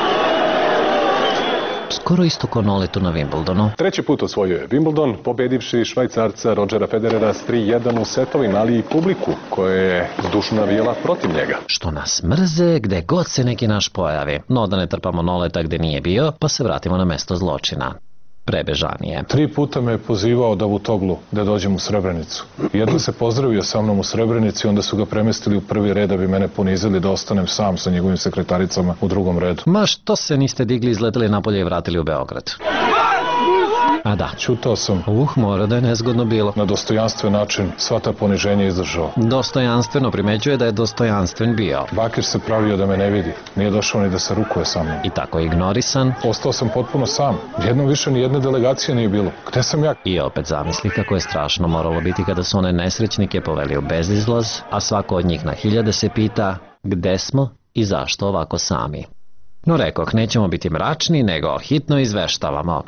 skoro isto ko Noletu na Wimbledonu. 3. put osvojio je Wimbledon, pobedivši Švajcarca Rodgera Federera s 3-1 u setovima, ali i publiku koja je zdušno navijala protiv njega. Što nas mrze gde god se neki naš pojavi. No da ne trpamo Noleta gde nije bio, pa se vratimo na mesto zločina. Prebežanije. 3 puta me je pozivao Davutoglu da dođem u Srebrenicu. Jedno se pozdravio sa mnom u Srebrenici, onda su ga premestili u prvi red da bi mene ponizili da ostanem sam sa njegovim sekretaricama u drugom redu. Ma što se niste digli, izleteli napolje i vratili u Beograd? A da. Čutao sam. Mora da je nezgodno bilo. Na dostojanstven način sva ta poniženja izdržao. Dostojanstveno, primećuje da je dostojanstven bio. Bakir se pravio da me ne vidi. Nije došao ni da se rukuje sa mnom. I tako ignorisan. Ostao sam potpuno sam. Jednom više ni jedne delegacije nije bilo. Gde sam ja? I opet zamisli kako je strašno moralo biti kada su one nesrećnike poveli u bezizlaz, a svako od njih na hiljade se pita gde smo i zašto ovako sami. No rekoh, nećemo biti mračni, nego hitno izveštavamo.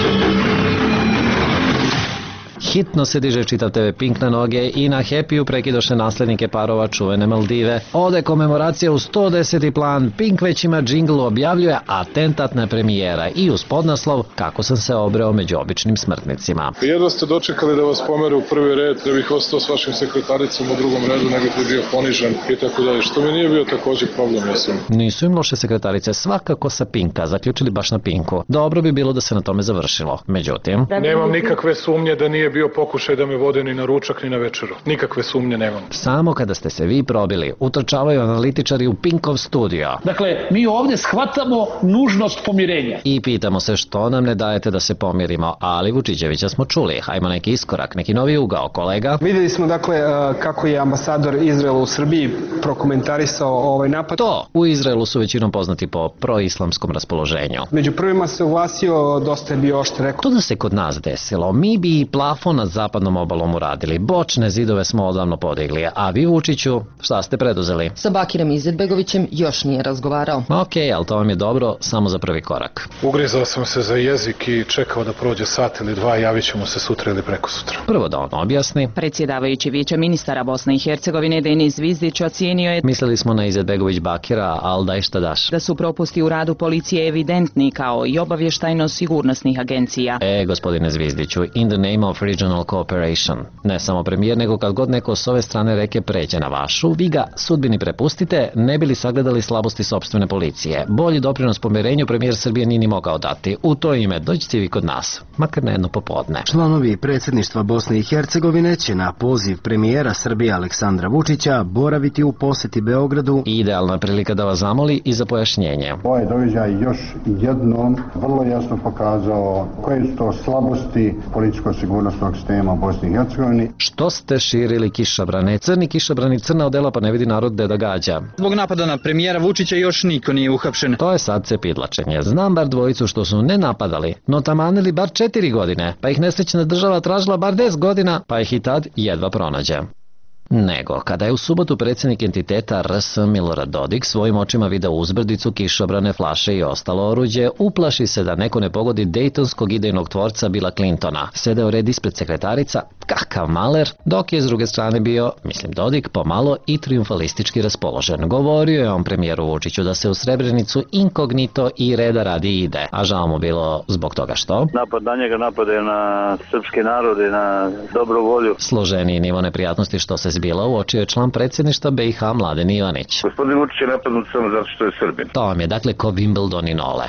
Hitno se diže čitav TV Pink na noge i na Happy-u prekidoše naslednike parova čuvene Maldive. Ode komemoracija u 110. plan, Pink već ima džingl, objavljuje atentatna premijera i uz podnaslov kako sam se obreo među običnim smrtnicima. Jedva ste dočekali da vas pomere u prvi red, da bih ostao s vašim sekretaricom u drugom redu, nego bi bio ponižen i tako dalje, što mi nije bio također problem, mislim. Nisu im loše sekretarice, svakako sa Pinka, zaključili baš na Pinku. Dobro bi bilo da se na tome završilo. Međutim, nemam nikakve sumnje da nije bio pokušaj da me vode ni na ručak ni na večeru. Nikakve sumnje nemam. Samo kada ste se vi probili, utrčavaju analitičari u Pinkov studio. Dakle, mi ovdje shvatamo nužnost pomirenja. I pitamo se što nam ne dajete da se pomirimo, ali Vučićevića smo čuli. Hajmo neki iskorak, neki novi ugao, kolega. Vidjeli smo dakle kako je ambasador Izraela u Srbiji prokomentarisao ovaj napad. To, u Izraelu su većinom poznati po proislamskom raspoloženju. Među prvima se oglasio, dosta je bio oštar rekao. To da se kod nas desilo, mi bi i plafon nad zapadnom obalom uradili. Bočne zidove smo odavno podigli, a vi, Vučiću, šta ste preduzeli? Sa Bakirom Izetbegovićem još nije razgovarao. Okej, ali to vam je dobro samo za prvi korak. Ugrizao sam se za jezik i čekao da prođe sat ili dva, javit ćemo se sutra ili preko sutra. Prvo da on objasni. Predsjedavajući Vijeća ministara Bosne i Hercegovine Denis Zvizdić ocijenio je... Mislili smo na Izetbegović Bakira, ali daj šta daš. Da su propusti u radu policije evidentni kao i obavještajno-sigurnosnih agencija. Gospodine Zvizdiću, in the name of regional cooperation. Ne samo premijer, nego kad god neko s ove strane reke pređe na vašu, vi ga sudbini prepustite, ne bili sagledali slabosti sopstvene policije. Bolji doprinos pomirenju premijer Srbije nije ni mogao dati. U to ime dođite vi kod nas, makar na jedno popodne. Članovi predsjedništva Bosne i Hercegovine će na poziv premijera Srbije Aleksandra Vučića boraviti u posjeti Beogradu. Idealna prilika da vas zamoli i za pojašnjenje. Ovaj događaj još jednom vrlo jasno pokazao koje su to slabosti političko-sigurnosnog sistema Bosne i Hercegovine. Što ste širili kišobrane? Crni kišobrani, crna odela, pa ne vidi narod gde da gađa. Zbog napada na premijera Vučića još niko nije uhapšen. To je sad cepidlačenje. Znam bar dvojicu što su ne napadali, no tamanili bar 4 godine, pa ih nesrećna država tražila bar 10 godina, pa ih i tad jedva pronađe. Nego, kada je u subotu predsjednik entiteta RS Milorad Dodik svojim očima video uzbrdicu, kišobrane, flaše i ostalo oruđe, uplaši se da neko ne pogodi dejtonskog idejnog tvorca Billa Clintona. Sedeo red ispred sekretarica, kakav maler, dok je s druge strane bio, mislim Dodik, pomalo i triumfalistički raspoložen. Govorio je on premijeru Vučiću da se u Srebrenicu inkognito i reda radi ide, a žao mu bilo zbog toga što? Napad na njega, napade na srpski narod i na dobru volju. Složeniji nivo neprijatnosti što se zbila uočio je član predsjedništva BiH Mladen Ivanić. Gospodin Vučić je napadnut samo zato što je Srbin. To vam je dakle ko Wimbledon i nole.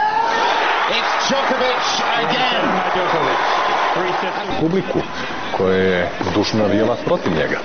Publiku koja je dušno navijala protiv njega.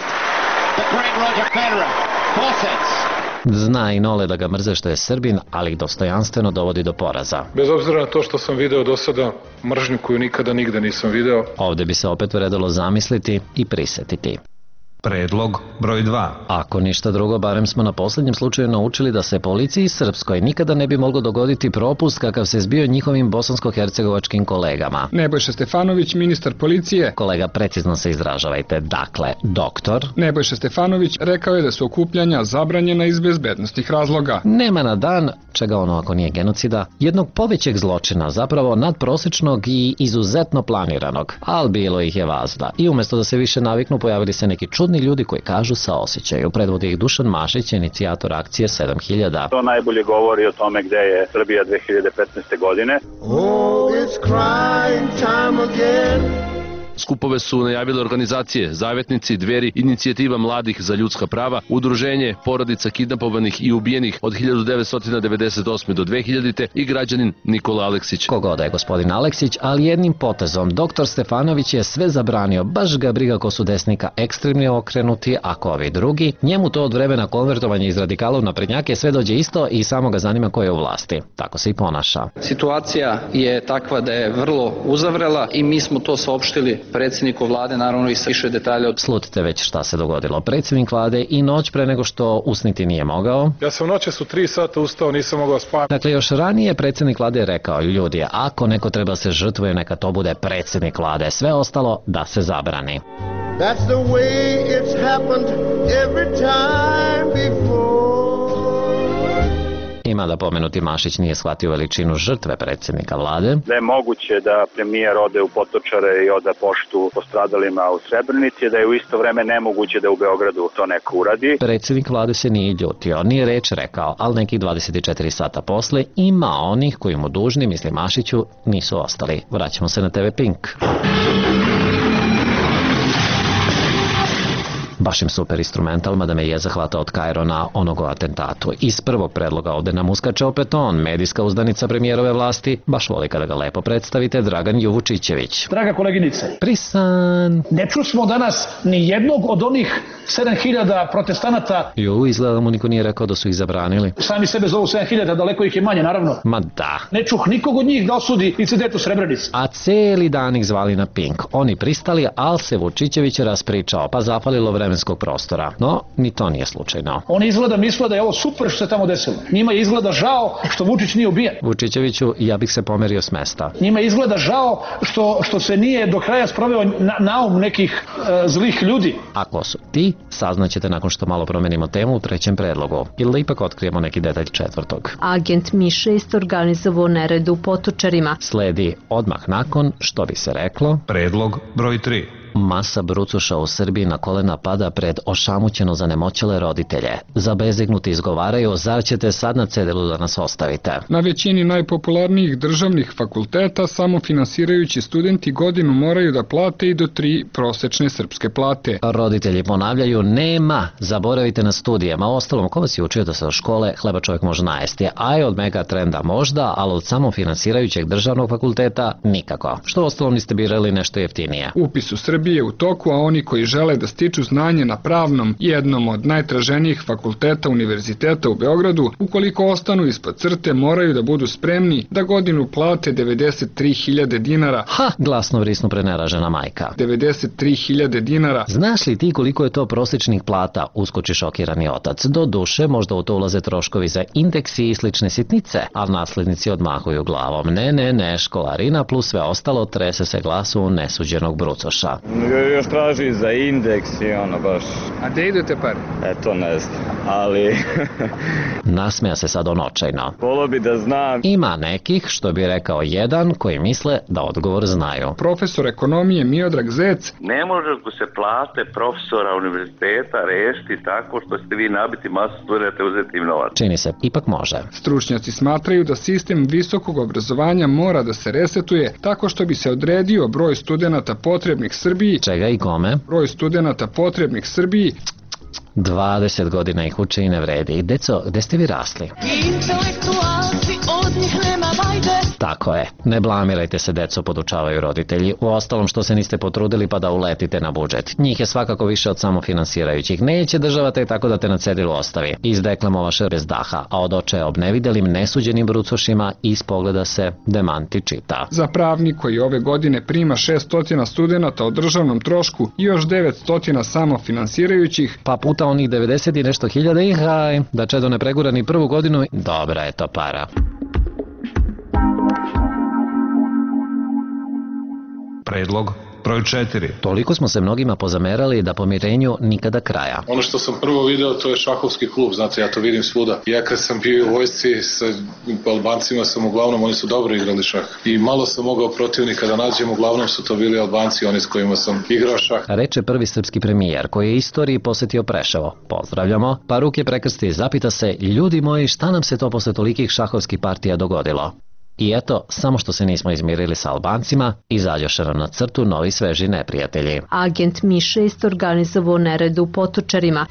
Zna i nole da ga mrze što je Srbin, ali ih dostojanstveno dovodi do poraza. Bez obzira na to što sam video do sada, mržnju koju nikada nigde nisam video. Ovdje bi se opet vredilo zamisliti i prisetiti. Predlog broj 2. Ako ništa drugo, barem smo na posljednjem slučaju naučili da se policiji srpskoj nikada ne bi moglo dogoditi propust kakav se zbio njihovim bosansko-hercegovačkim kolegama. Nebojša Stefanović, ministar policije. Kolega, precizno se izražavajte. Dakle, doktor. Nebojša Stefanović rekao je da su okupljanja zabranjena iz bezbednostnih razloga. Nema na dan, čega ono ako nije genocida, jednog povećeg zločina, zapravo nadprosečnog i izuzetno planiranog. Al bilo ih je vazda. I umjesto da se više naviknu, pojavili se neki čudni ljudi koji kažu saosećaju. Predvodi ih Dušan Mašić, inicijator akcije 7000. To najbolje govori o tome gde je Srbija 2015. godine. Oh, it's crying time again. Skupove su najavile organizacije Zavetnici, Dveri, Inicijativa mladih za ljudska prava, Udruženje porodica kidnapovanih i ubijenih od 1998. do 2000. i građanin Nikola Aleksić. Kogoda je gospodin Aleksić, ali jednim potezom doktor Stefanović je sve zabranio, baš ga briga ko su desnika ekstremni okrenuti, ako ovi drugi. Njemu to od vremena konvertovanja iz radikala u naprednjake sve dođe isto i samo ga zanima ko je u vlasti. Tako se i ponaša. Situacija je takva da je vrlo uzavrela i mi smo to saopštili predsjedniku vlade, naravno i sa više detalja. Slutite već šta se dogodilo. Predsjednik vlade i noć pre nego što usniti nije mogao. Ja sam noćas u 3 sata ustao, nisam mogao spavati. Dakle, još ranije predsjednik vlade je rekao, ljudi, ako neko treba se žrtvuje, neka to bude predsjednik vlade. Sve ostalo da se zabrani. That's the way it's happened every time before. Ima da pomenuti Mašić nije shvatio veličinu žrtve predsjednika vlade. Da je moguće da premijer ode u Potočare i oda poštu postradalima u Srebrenici, da je u isto vreme nemoguće da u Beogradu to neko uradi. Predsjednik vlade se nije ljutio, nije reč rekao, ali nekih 24 sata posle ima onih koji mu dužni, misli Mašiću, nisu ostali. Vraćamo se na TV Pink. Baš im super instrumental, mada me je zahvatao od Kairo na onog o atentatu. Iz prvog predloga ovde nam uskače opet on, medijska uzdanica premijerove vlasti, baš voli kada ga lepo predstavite, Dragan Juvučićević. Draga koleginice, prisan. Ne čusmo danas ni jednog od onih 7000 protestanata. Izgleda mu niko nije rekao da su ih zabranili. Sami sebe zovu 7000, daleko ih je manje, naravno. Ma da. Ne čuh nikog od njih da osudi incident u Srebrenici. A celi dan ih zvali na Pink. Oni pristali, ali se Vučićević raspričao, pa zapalilo vremenskog prostora. No, ni to nije slučajno. Oni izgleda misle da je ovo super što se tamo desilo. Njima je izgleda žao što Vučić nije ubijen. Vučićeviću, ja bih se pomerio s mesta. Njima je izgleda žao što se nije do kraja sproveo naum nekih zlih ljudi. Ako su ti, saznaćete nakon što malo promenimo temu u trećem predlogu. Ili da ipak otkrijemo neki detalj četvrtog. Agent Mi-6 organizovao nered u Potočarima. Sledi odmah nakon, što bi se reklo, predlog broj 3. Masa brucoša u Srbiji na kolena pada pred ošamućeno zanemoćele roditelje. Zabezignuti izgovaraju, zar ćete sad na cedelu da nas ostavite? Na većini najpopularnijih državnih fakulteta samofinansirajući studenti godinu moraju da plate i do 3 prosečne srpske plate. Roditelji ponavljaju, nema, zaboravite na studijama. Ostalom, ko vas je učio da se od škole hleba čovjek može najesti, a i od mega trenda možda, ali od samofinansirajućeg državnog fakulteta nikako. Što ostalom niste birali nešto jeftinije? Upis u Srbiji je u toku, a oni koji žele da stiču znanje na pravnom, jednom od najtraženijih fakulteta univerziteta u Beogradu, ukoliko ostanu ispod crte, moraju da budu spremni da godinu plate 93.000 dinara. Ha, glasno vrisnu preneražena majka. 93.000 dinara. Znaš li ti koliko je to prosječnih plata, uskoči šokirani otac. Do duše, možda u to ulaze troškovi za indeksi i slične sitnice, ali naslednici odmahuju glavom. Ne, školarina plus sve ostalo, trese se glasu nesuđenog brucoša. Još traži za indeks i ono baš. A gde idete pare? To ne znam, ali... Nasmeja se sad on očajno. Volio bi da znam. Ima nekih, što bi rekao jedan, koji misle da odgovor znaju. Profesor ekonomije Miodrag Zec. Ne može se plate profesora univerziteta rešiti tako što ćete vi nabiti masu studenta uzeti im novac. Čini se, ipak može. Stručnjaci smatraju da sistem visokog obrazovanja mora da se resetuje tako što bi se odredio broj studenata potrebnih Srbiji. Čega i kome? Broj studenata potrebnih Srbiji. 20 godina ih uče i ne vredi. Deco, gde ste vi rasli? Intelektualci, od njih nema vajde. Tako je. Ne blamirajte se, deco, podučavaju roditelji. U ostalom, što se niste potrudili pa da uletite na budžet. Njih je svakako više od samofinansirajućih. Neće država tek tako da te na cedilu ostavi. Izdeklamovaše bez daha, a od očaja obnevidelim nesuđenim brucošima iz pogleda se demanti čita. Za pravnik koji ove godine prima 600 studenata o državnom trošku i još 900 samofinansirajućih, pa puta onih 90 i nešto hiljada i haj, da Čedo ne pregura ni prvu godinu, dobra je to para. Predlog broj 4. Toliko smo se mnogima pozamerali da pomirenju nikada kraja. Ono što sam prvo video, to je šahovski klub, znate, ja to vidim svuda. Ja kad sam bio u vojsci sa Albancima sam uglavnom, oni su dobro igrali šah. I malo sam mogao protivnika da nađem, uglavnom su to bili Albanci, oni s kojima sam igrao šah. Reče prvi srpski premijer koji je istoriji posetio Preševo. Pozdravljamo, pa ruke prekrsti, zapita se, ljudi moji, šta nam se to posle tolikih šahovskih partija dogodilo? I eto, samo što se nismo izmirili sa Albancima, izađoše nam na crtu novi sveži neprijatelji. Agent Mi-6 organizovao nered u Potočarima.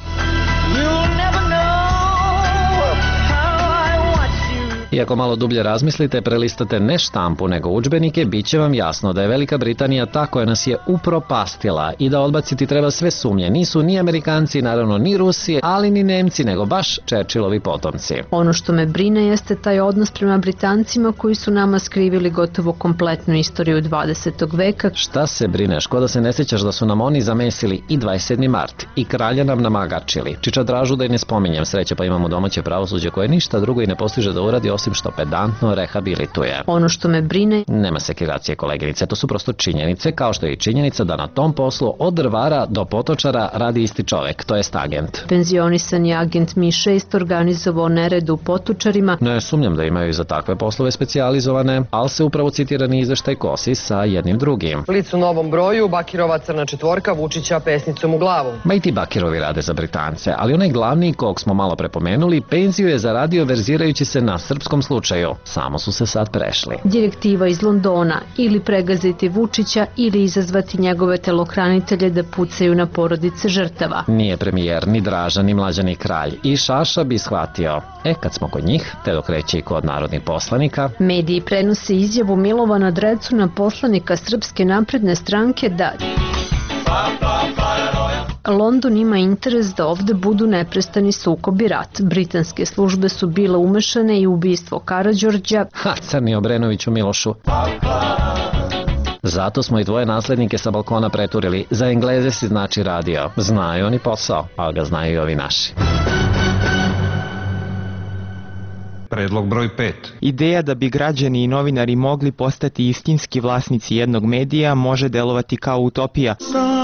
Iako malo dublje razmislite, prelistate ne štampu nego udžbenike, bit će vam jasno da je Velika Britanija ta koja nas je upropastila i da odbaciti treba sve sumnje. Nisu ni Amerikanci, naravno ni Rusi, ali ni Nemci, nego baš Churchillovi potomci. Ono što me brine jeste taj odnos prema Britancima koji su nama skrivili gotovo kompletnu istoriju 20. veka. Šta se brineš, ko da se ne sjećaš da su nam oni zamesili i 27. mart i kralja nam namagačili. Čiča Dražu da i ne spominjem, sreće pa imamo domaće pravosuđe koje ništa drugo i ne postiže da uradi osim što pedantno rehabilituje. Ono što me brine... Nema sekiracije, koleginice, to su prosto činjenice, kao što je i činjenica da na tom poslu od drvara do potočara radi isti čovek, to jest agent. Penzionisani agent Mi-6 organizovao nered u potočarima. Ne sumnjam da imaju za takve poslove specijalizovane, ali se upravo citirani izveštaj kosi sa jednim drugim. Blic u Novom Broju, Bakirova crna četvorka, Vučića pesnicom u glavu. Ma i ti Bakirovi rade za Britance, ali onaj glavni, kog smo malo prepomenuli, penziju je zaradio verzirajući se na srpskom slučaju. Samo su se sad prešli. Direktiva iz Londona, ili pregaziti Vučića ili izazvati njegove telohranitelje da pucaju na porodice žrtava. Nije premijer, ni Draža, ni Mlađani kralj. I Šaša bi shvatio. Kad smo kod njih, te dok reći i kod narodnih poslanika. Mediji prenose izjavu Milovana Drecuna, poslanika Srpske napredne stranke, da London ima interes da ovde budu neprestani sukob i rat. Britanske službe su bile umešane i u ubistvo Karađorđa. Crni Obrenoviću Milošu. Zato smo i tvoje naslednike sa balkona preturili. Za Engleze si znači radio. Znaju oni posao, ali ga znaju i ovi naši. Predlog broj 5. Ideja da bi građani i novinari mogli postati istinski vlasnici jednog medija može delovati kao utopija.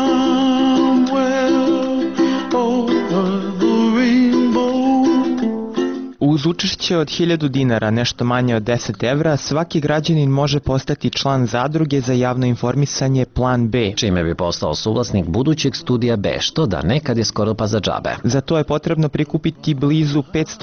Uz učešće od 1000 dinara, nešto manje od 10 evra, svaki građanin može postati član zadruge za javno informisanje Plan B. Čime bi postao suvlasnik budućeg studija B, što da nekad je skoro pa za džabe. Za to je potrebno prikupiti blizu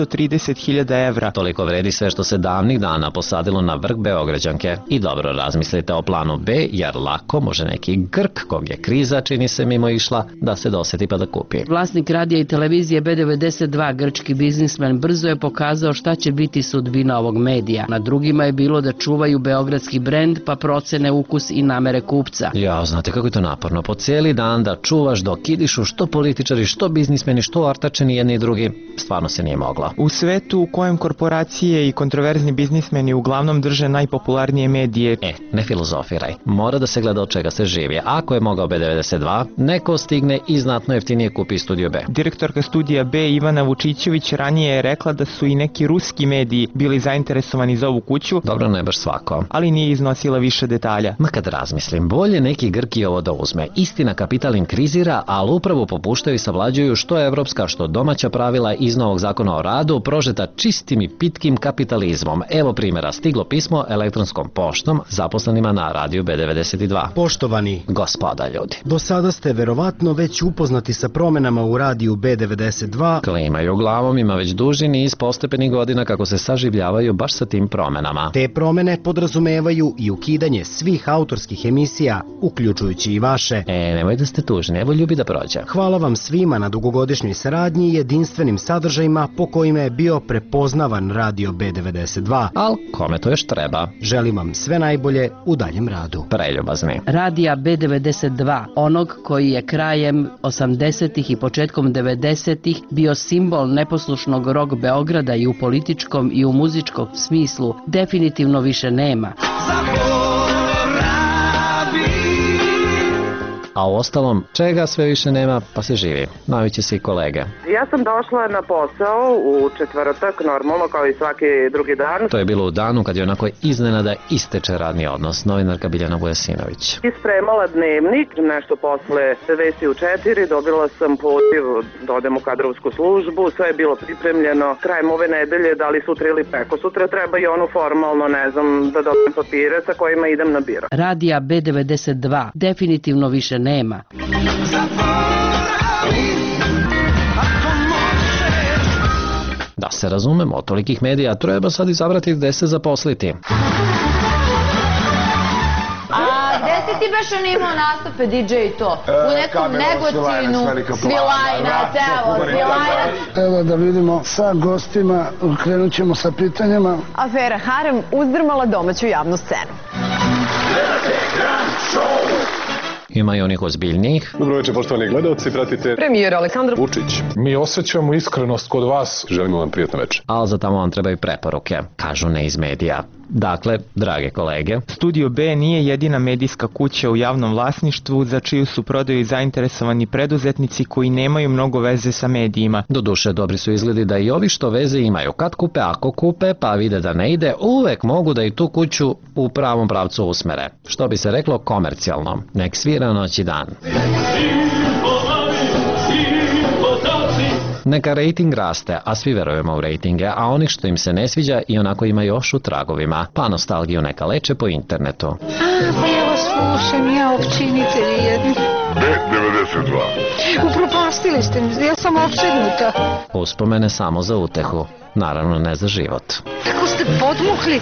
530.000 evra. Toliko vredi sve što se davnih dana posadilo na vrh Beograđanke. I dobro razmislite o planu B, jer lako može neki Grk, kog je kriza čini se mimo išla, da se doseti pa da kupi. Vlasnik radija i televizije B92, grčki biznismen, brzo je pokazao šta će biti sudbina ovog medija. Na drugima je bilo da čuvaju beogradski brend pa procene ukus i namere kupca. Ja, znate kako je to naporno. Po cijeli dan da čuvaš dok idišu što političari, što biznismeni, što artačeni jedni i drugi. Stvarno se nije moglo. U svetu u kojem korporacije i kontroverzni biznismeni uglavnom drže najpopularnije medije. Ne filozofiraj. Mora da se gleda od čega se živi. Ako je mogao B92, neko stigne i znatno jeftinije kupi Studio B. Direktorka Studija B Ivana Vučićević ranije je rekla da su i neki ruski mediji bili zainteresovani za ovu kuću. Dobro, ne baš svako. Ali nije iznosila više detalja. Ma kad razmislim, bolje neki Grki ovo da uzme. Istina, kapital im krizira, ali upravo popuštaju i savlađuju što evropska, što domaća pravila iz novog zakona o radu, prožeta čistim i pitkim kapitalizmom. Evo primjera, stiglo pismo elektronskom poštom zaposlenima na radiju B92. Poštovani gospoda ljudi, do sada ste verovatno već upoznati sa promenama u radiju B92. Klimaju glavom, ima već duži niz postepenih godina kako se saživljavaju baš sa tim promenama. Te promene podrazumevaju i ukidanje svih autorskih emisija, uključujući i vaše. Nemoj da ste tužni, evo ljubi da prođe. Hvala vam svima na dugogodišnjoj saradnji i jedinstvenim sadržajima po kojima je bio prepoznavan radio B92. Al kome to još treba? Želim vam sve najbolje u daljem radu. Preljubazni. Radija B92, onog koji je krajem 80-ih i početkom 90-ih bio simbol neposlušnog rock Beograda i u političkom i u muzičkom smislu, definitivno više nema. A u ostalom, čega sve više nema, pa se živi. Naviće se i kolege. Ja sam došla na posao u četvrtak, normalno kao i svaki drugi dan. To je bilo u danu kad je onako iznenada isteče radni odnos, novinarka Biljana Vujasinović. Ispremala dnevnik, nešto posle vesti u 4, dobila sam poziv da odem u kadrovsku službu, sve je bilo pripremljeno. Krajem ove nedelje, da li sutra ili preko sutra, treba i onu formalno, ne znam, da dobijem papire sa kojima idem na biro. Radija B92, definitivno više nema. Da se razumemo, od tolikih medija treba sad izabrati gde se zaposliti. A gde si ti baš imao nastupe DJ i to? U nekom Negotinu, Svilajna, celo, Svilajna. Evo da vidimo sa gostima, krenut ćemo sa pitanjima. Afera Harem uzdrmala domaću javnu scenu. Ima i onih ozbiljnijih. Dobro večer, poštovani gledalci, pratite premijer Aleksandar Vučić. Mi osjećamo iskrenost kod vas. Želimo vam prijatno večer. Ali za tamo vam trebaju preporuke, kažu ne iz medija. Dakle, drage kolege, Studio B nije jedina medijska kuća u javnom vlasništvu za čiju su prodaju zainteresovani preduzetnici koji nemaju mnogo veze sa medijima. Doduše, dobri su izgledi da i ovi što veze imaju. Kad kupe, ako kupe, pa vide da ne ide, uvek mogu da i tu kuću u pravom pravcu usmere. Što bi se reklo komercijalno. Nek svira noć i dan. Neka rating raste, a svi verujemo u ratinge, a onih što im se ne sviđa i onako ima još u tragovima, pa nostalgiju neka leče po internetu. Pa ja vas slušam, ja općinitelji jedni. B92. Upropastili ste mi, ja sam opsednuta. Uspomene samo za utehu, naravno ne za život. Kako ste podmukli?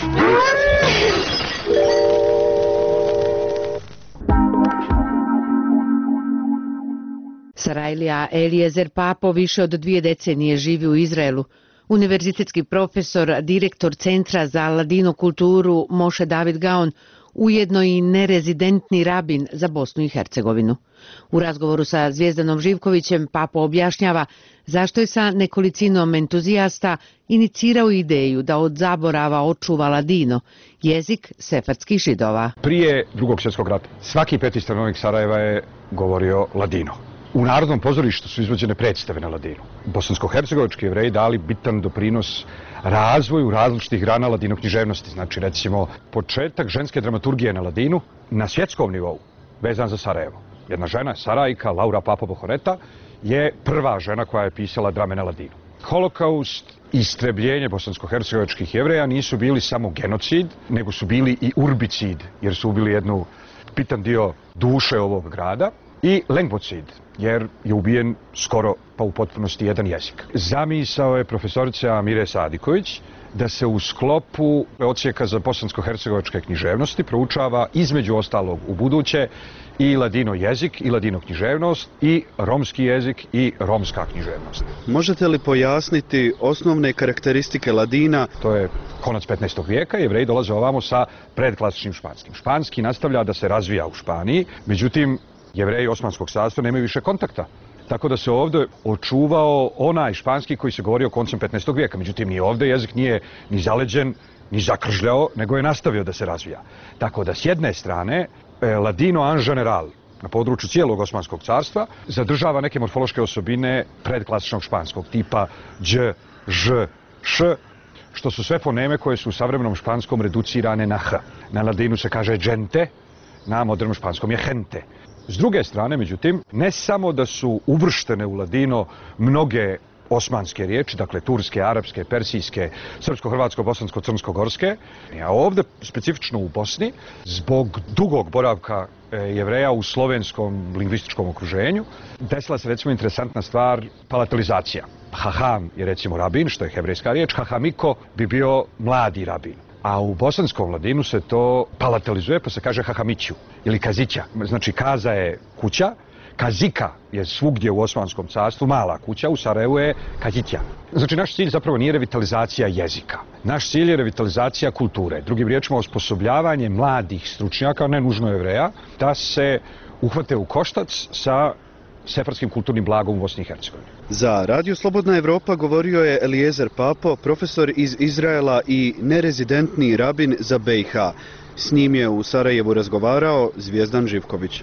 Sarajlija Eliezer Papo više od 2 decenije živi u Izraelu. Univerzitetski profesor, direktor Centra za ladino kulturu Moše David Gaon, ujedno i nerezidentni rabin za Bosnu i Hercegovinu. U razgovoru sa Zvijezdanom Živkovićem Papo objašnjava zašto je sa nekolicinom entuzijasta inicirao ideju da od zaborava očuva ladino, jezik sefardskih Židova. Prije Drugog svjetskog rata svaki 5. stanovnik Sarajeva je govorio ladino. U Narodnom pozorištu su izvođene predstave na ladinu. Bosansko-hercegovački Jevreji dali bitan doprinos razvoju različitih grana ladinoknjiževnosti. Znači, recimo, početak ženske dramaturgije na ladinu na svjetskom nivou, vezan za Sarajevo. Jedna žena, Sarajka, Laura Papo Bohoreta, je prva žena koja je pisala drame na ladinu. Holokaust i istrebljenje bosansko-hercegovačkih Jevreja nisu bili samo genocid, nego su bili i urbicid, jer su ubili jednu bitan dio duše ovog grada, i lengvocid, jer je ubijen skoro pa u potpunosti jedan jezik. Zamisao je profesorica Mire Sadiković da se u sklopu odsjeka za bosansko-hercegovačke književnosti proučava između ostalog u buduće i ladino jezik i ladino književnost i romski jezik i romska književnost. Možete li pojasniti osnovne karakteristike ladina? To je konac 15. vijeka, Jevreji dolaze ovamo sa predklasičnim španskim. Španski nastavlja da se razvija u Španiji, međutim Jevreji Osmanskog carstva nemaju više kontakta. Tako da se ovdje očuvao onaj španski koji se govorio koncem 15. vijeka. Međutim, ni ovdje jezik nije ni zaleđen, ni zakržljao, nego je nastavio da se razvija. Tako da s jedne strane, ladino en general na području cijelog Osmanskog carstva zadržava neke morfološke osobine predklasičnog španskog tipa dž, ž, š, što su sve foneme koje su u savremenom španskom reducirane na h. Na ladinu se kaže gente, na modernom španskom je gente. S druge strane, međutim, ne samo da su uvrštene u ladino mnoge osmanske riječi, dakle turske, arapske, persijske, srpsko-hrvatsko, bosansko, crnsko-gorske, a ovdje, specifično u Bosni, zbog dugog boravka Jevreja u slovenskom lingvističkom okruženju, desila se recimo interesantna stvar, palatalizacija. Haham je recimo rabin, što je hebrejska riječ, hahamiko bi bio mladi rabin. A u bosanskom ladinu se to palatalizuje, pa se kaže hahamiću ili kazića. Znači, kaza je kuća, kazika je svugdje u Osmanskom carstvu mala kuća, u Sarajevu je kazića. Znači, naš cilj zapravo nije revitalizacija jezika. Naš cilj je revitalizacija kulture. Drugim riječima, osposobljavanje mladih stručnjaka, ne nužno Jevreja, da se uhvate u koštac sa sefarskim kulturnim blagom u Bosni i Hercegovini. Za Radio Slobodna Evropa govorio je Eliezer Papo, profesor iz Izraela i nerezidentni rabin za BiH. S njim je u Sarajevu razgovarao Zvijezdan Živković.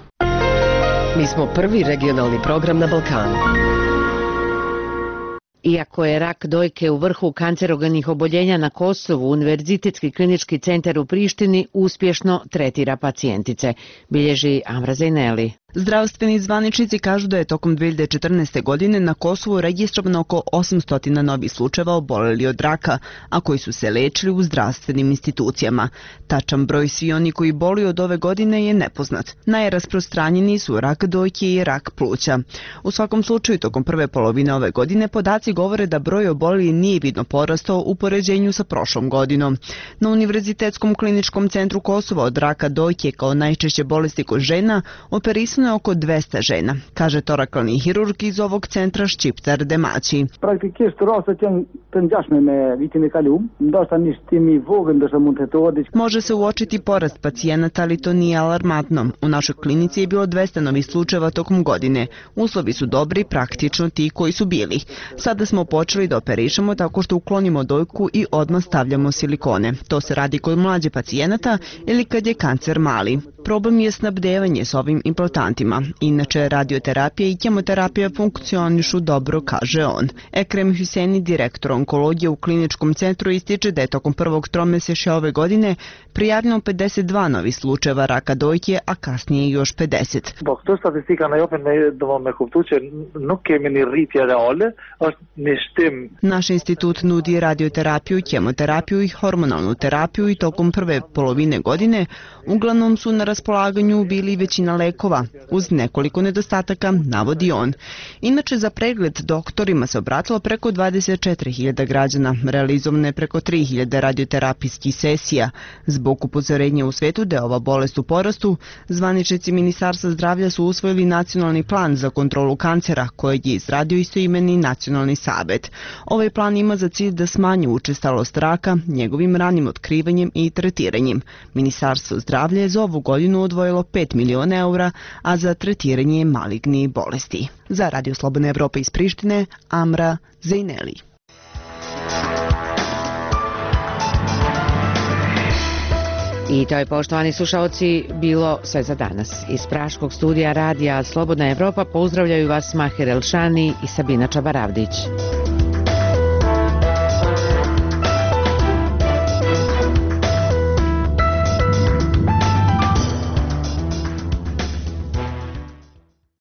Mi smo prvi regionalni program na Balkanu. Iako je rak dojke u vrhu kancerogenih oboljenja na Kosovu, Univerzitetski klinički centar u Prištini uspješno tretira pacijentice, bilježi Amra Zejneli. Zdravstveni zvaničnici kažu da je tokom 2014. godine na Kosovu registrovano oko 800 novih slučajeva oboleli od raka, a koji su se lečili u zdravstvenim institucijama. Tačan broj svi oni koji boluju od ove godine je nepoznat. Najrasprostranjeniji su rak dojke i rak pluća. U svakom slučaju, tokom prve polovine ove godine podaci govore da broj obolelih nije vidno porastao u poređenju sa prošlom godinom. Na Univerzitetskom kliničkom centru Kosova od raka dojke kao najčešće bolesti kod žena operisano Liječeno je oko 200 žena, kaže torakalni hirurg iz ovog centra Shqiptar Demaci. Može se uočiti porast pacijenata, ali to nije alarmantno. U našoj klinici je bilo 200 novih slučajeva tokom godine. Uslovi su dobri, praktično ti koji su bili. Sada smo počeli da operišemo tako što uklonimo dojku i odmah stavljamo silikone. To se radi kod mlađe pacijenata ili kad je kancer mali. Problem je snabdevanje s ovim implantantima. Inače, radioterapija i kemoterapija funkcionišu dobro, kaže on. Ekrem Huseni, direktor onkologije u kliničkom centru, ističe da je tokom prvog tromesečja ove godine prijavljeno 52 novih slučajeva raka dojke, a kasnije još 50. Naš institut nudi radioterapiju, kemoterapiju i hormonalnu terapiju i tokom prve polovine godine uglavnom su na raspolaganju bili većina lekova, uz nekoliko nedostataka, navodi on. Inače, za pregled doktorima se obratilo preko 24.000 građana, realizovano je preko 3.000 radioterapijskih sesija. Zbog upozorenja u svetu da je ova bolest u porastu, zvaničnici Ministarstva zdravlja su usvojili nacionalni plan za kontrolu kancera, kojeg je izradio istoimeni nacionalni savet. Ovaj plan ima za cilj da smanji učestalost raka njegovim ranim otkrivanjem i tretiranjem. Ministarstvo zdravlja je za ovu godinu odvojilo 5 miliona eura, a za tretiranje malignih bolesti. Za Radio Slobodna Evropa iz Prištine, Amra Zejneli. I to je, poštovani slušaoci, bilo sve za danas. Iz praškog studija radija Slobodna Evropa pozdravljaju vas Maher Elšani i Sabina Čabaravdić.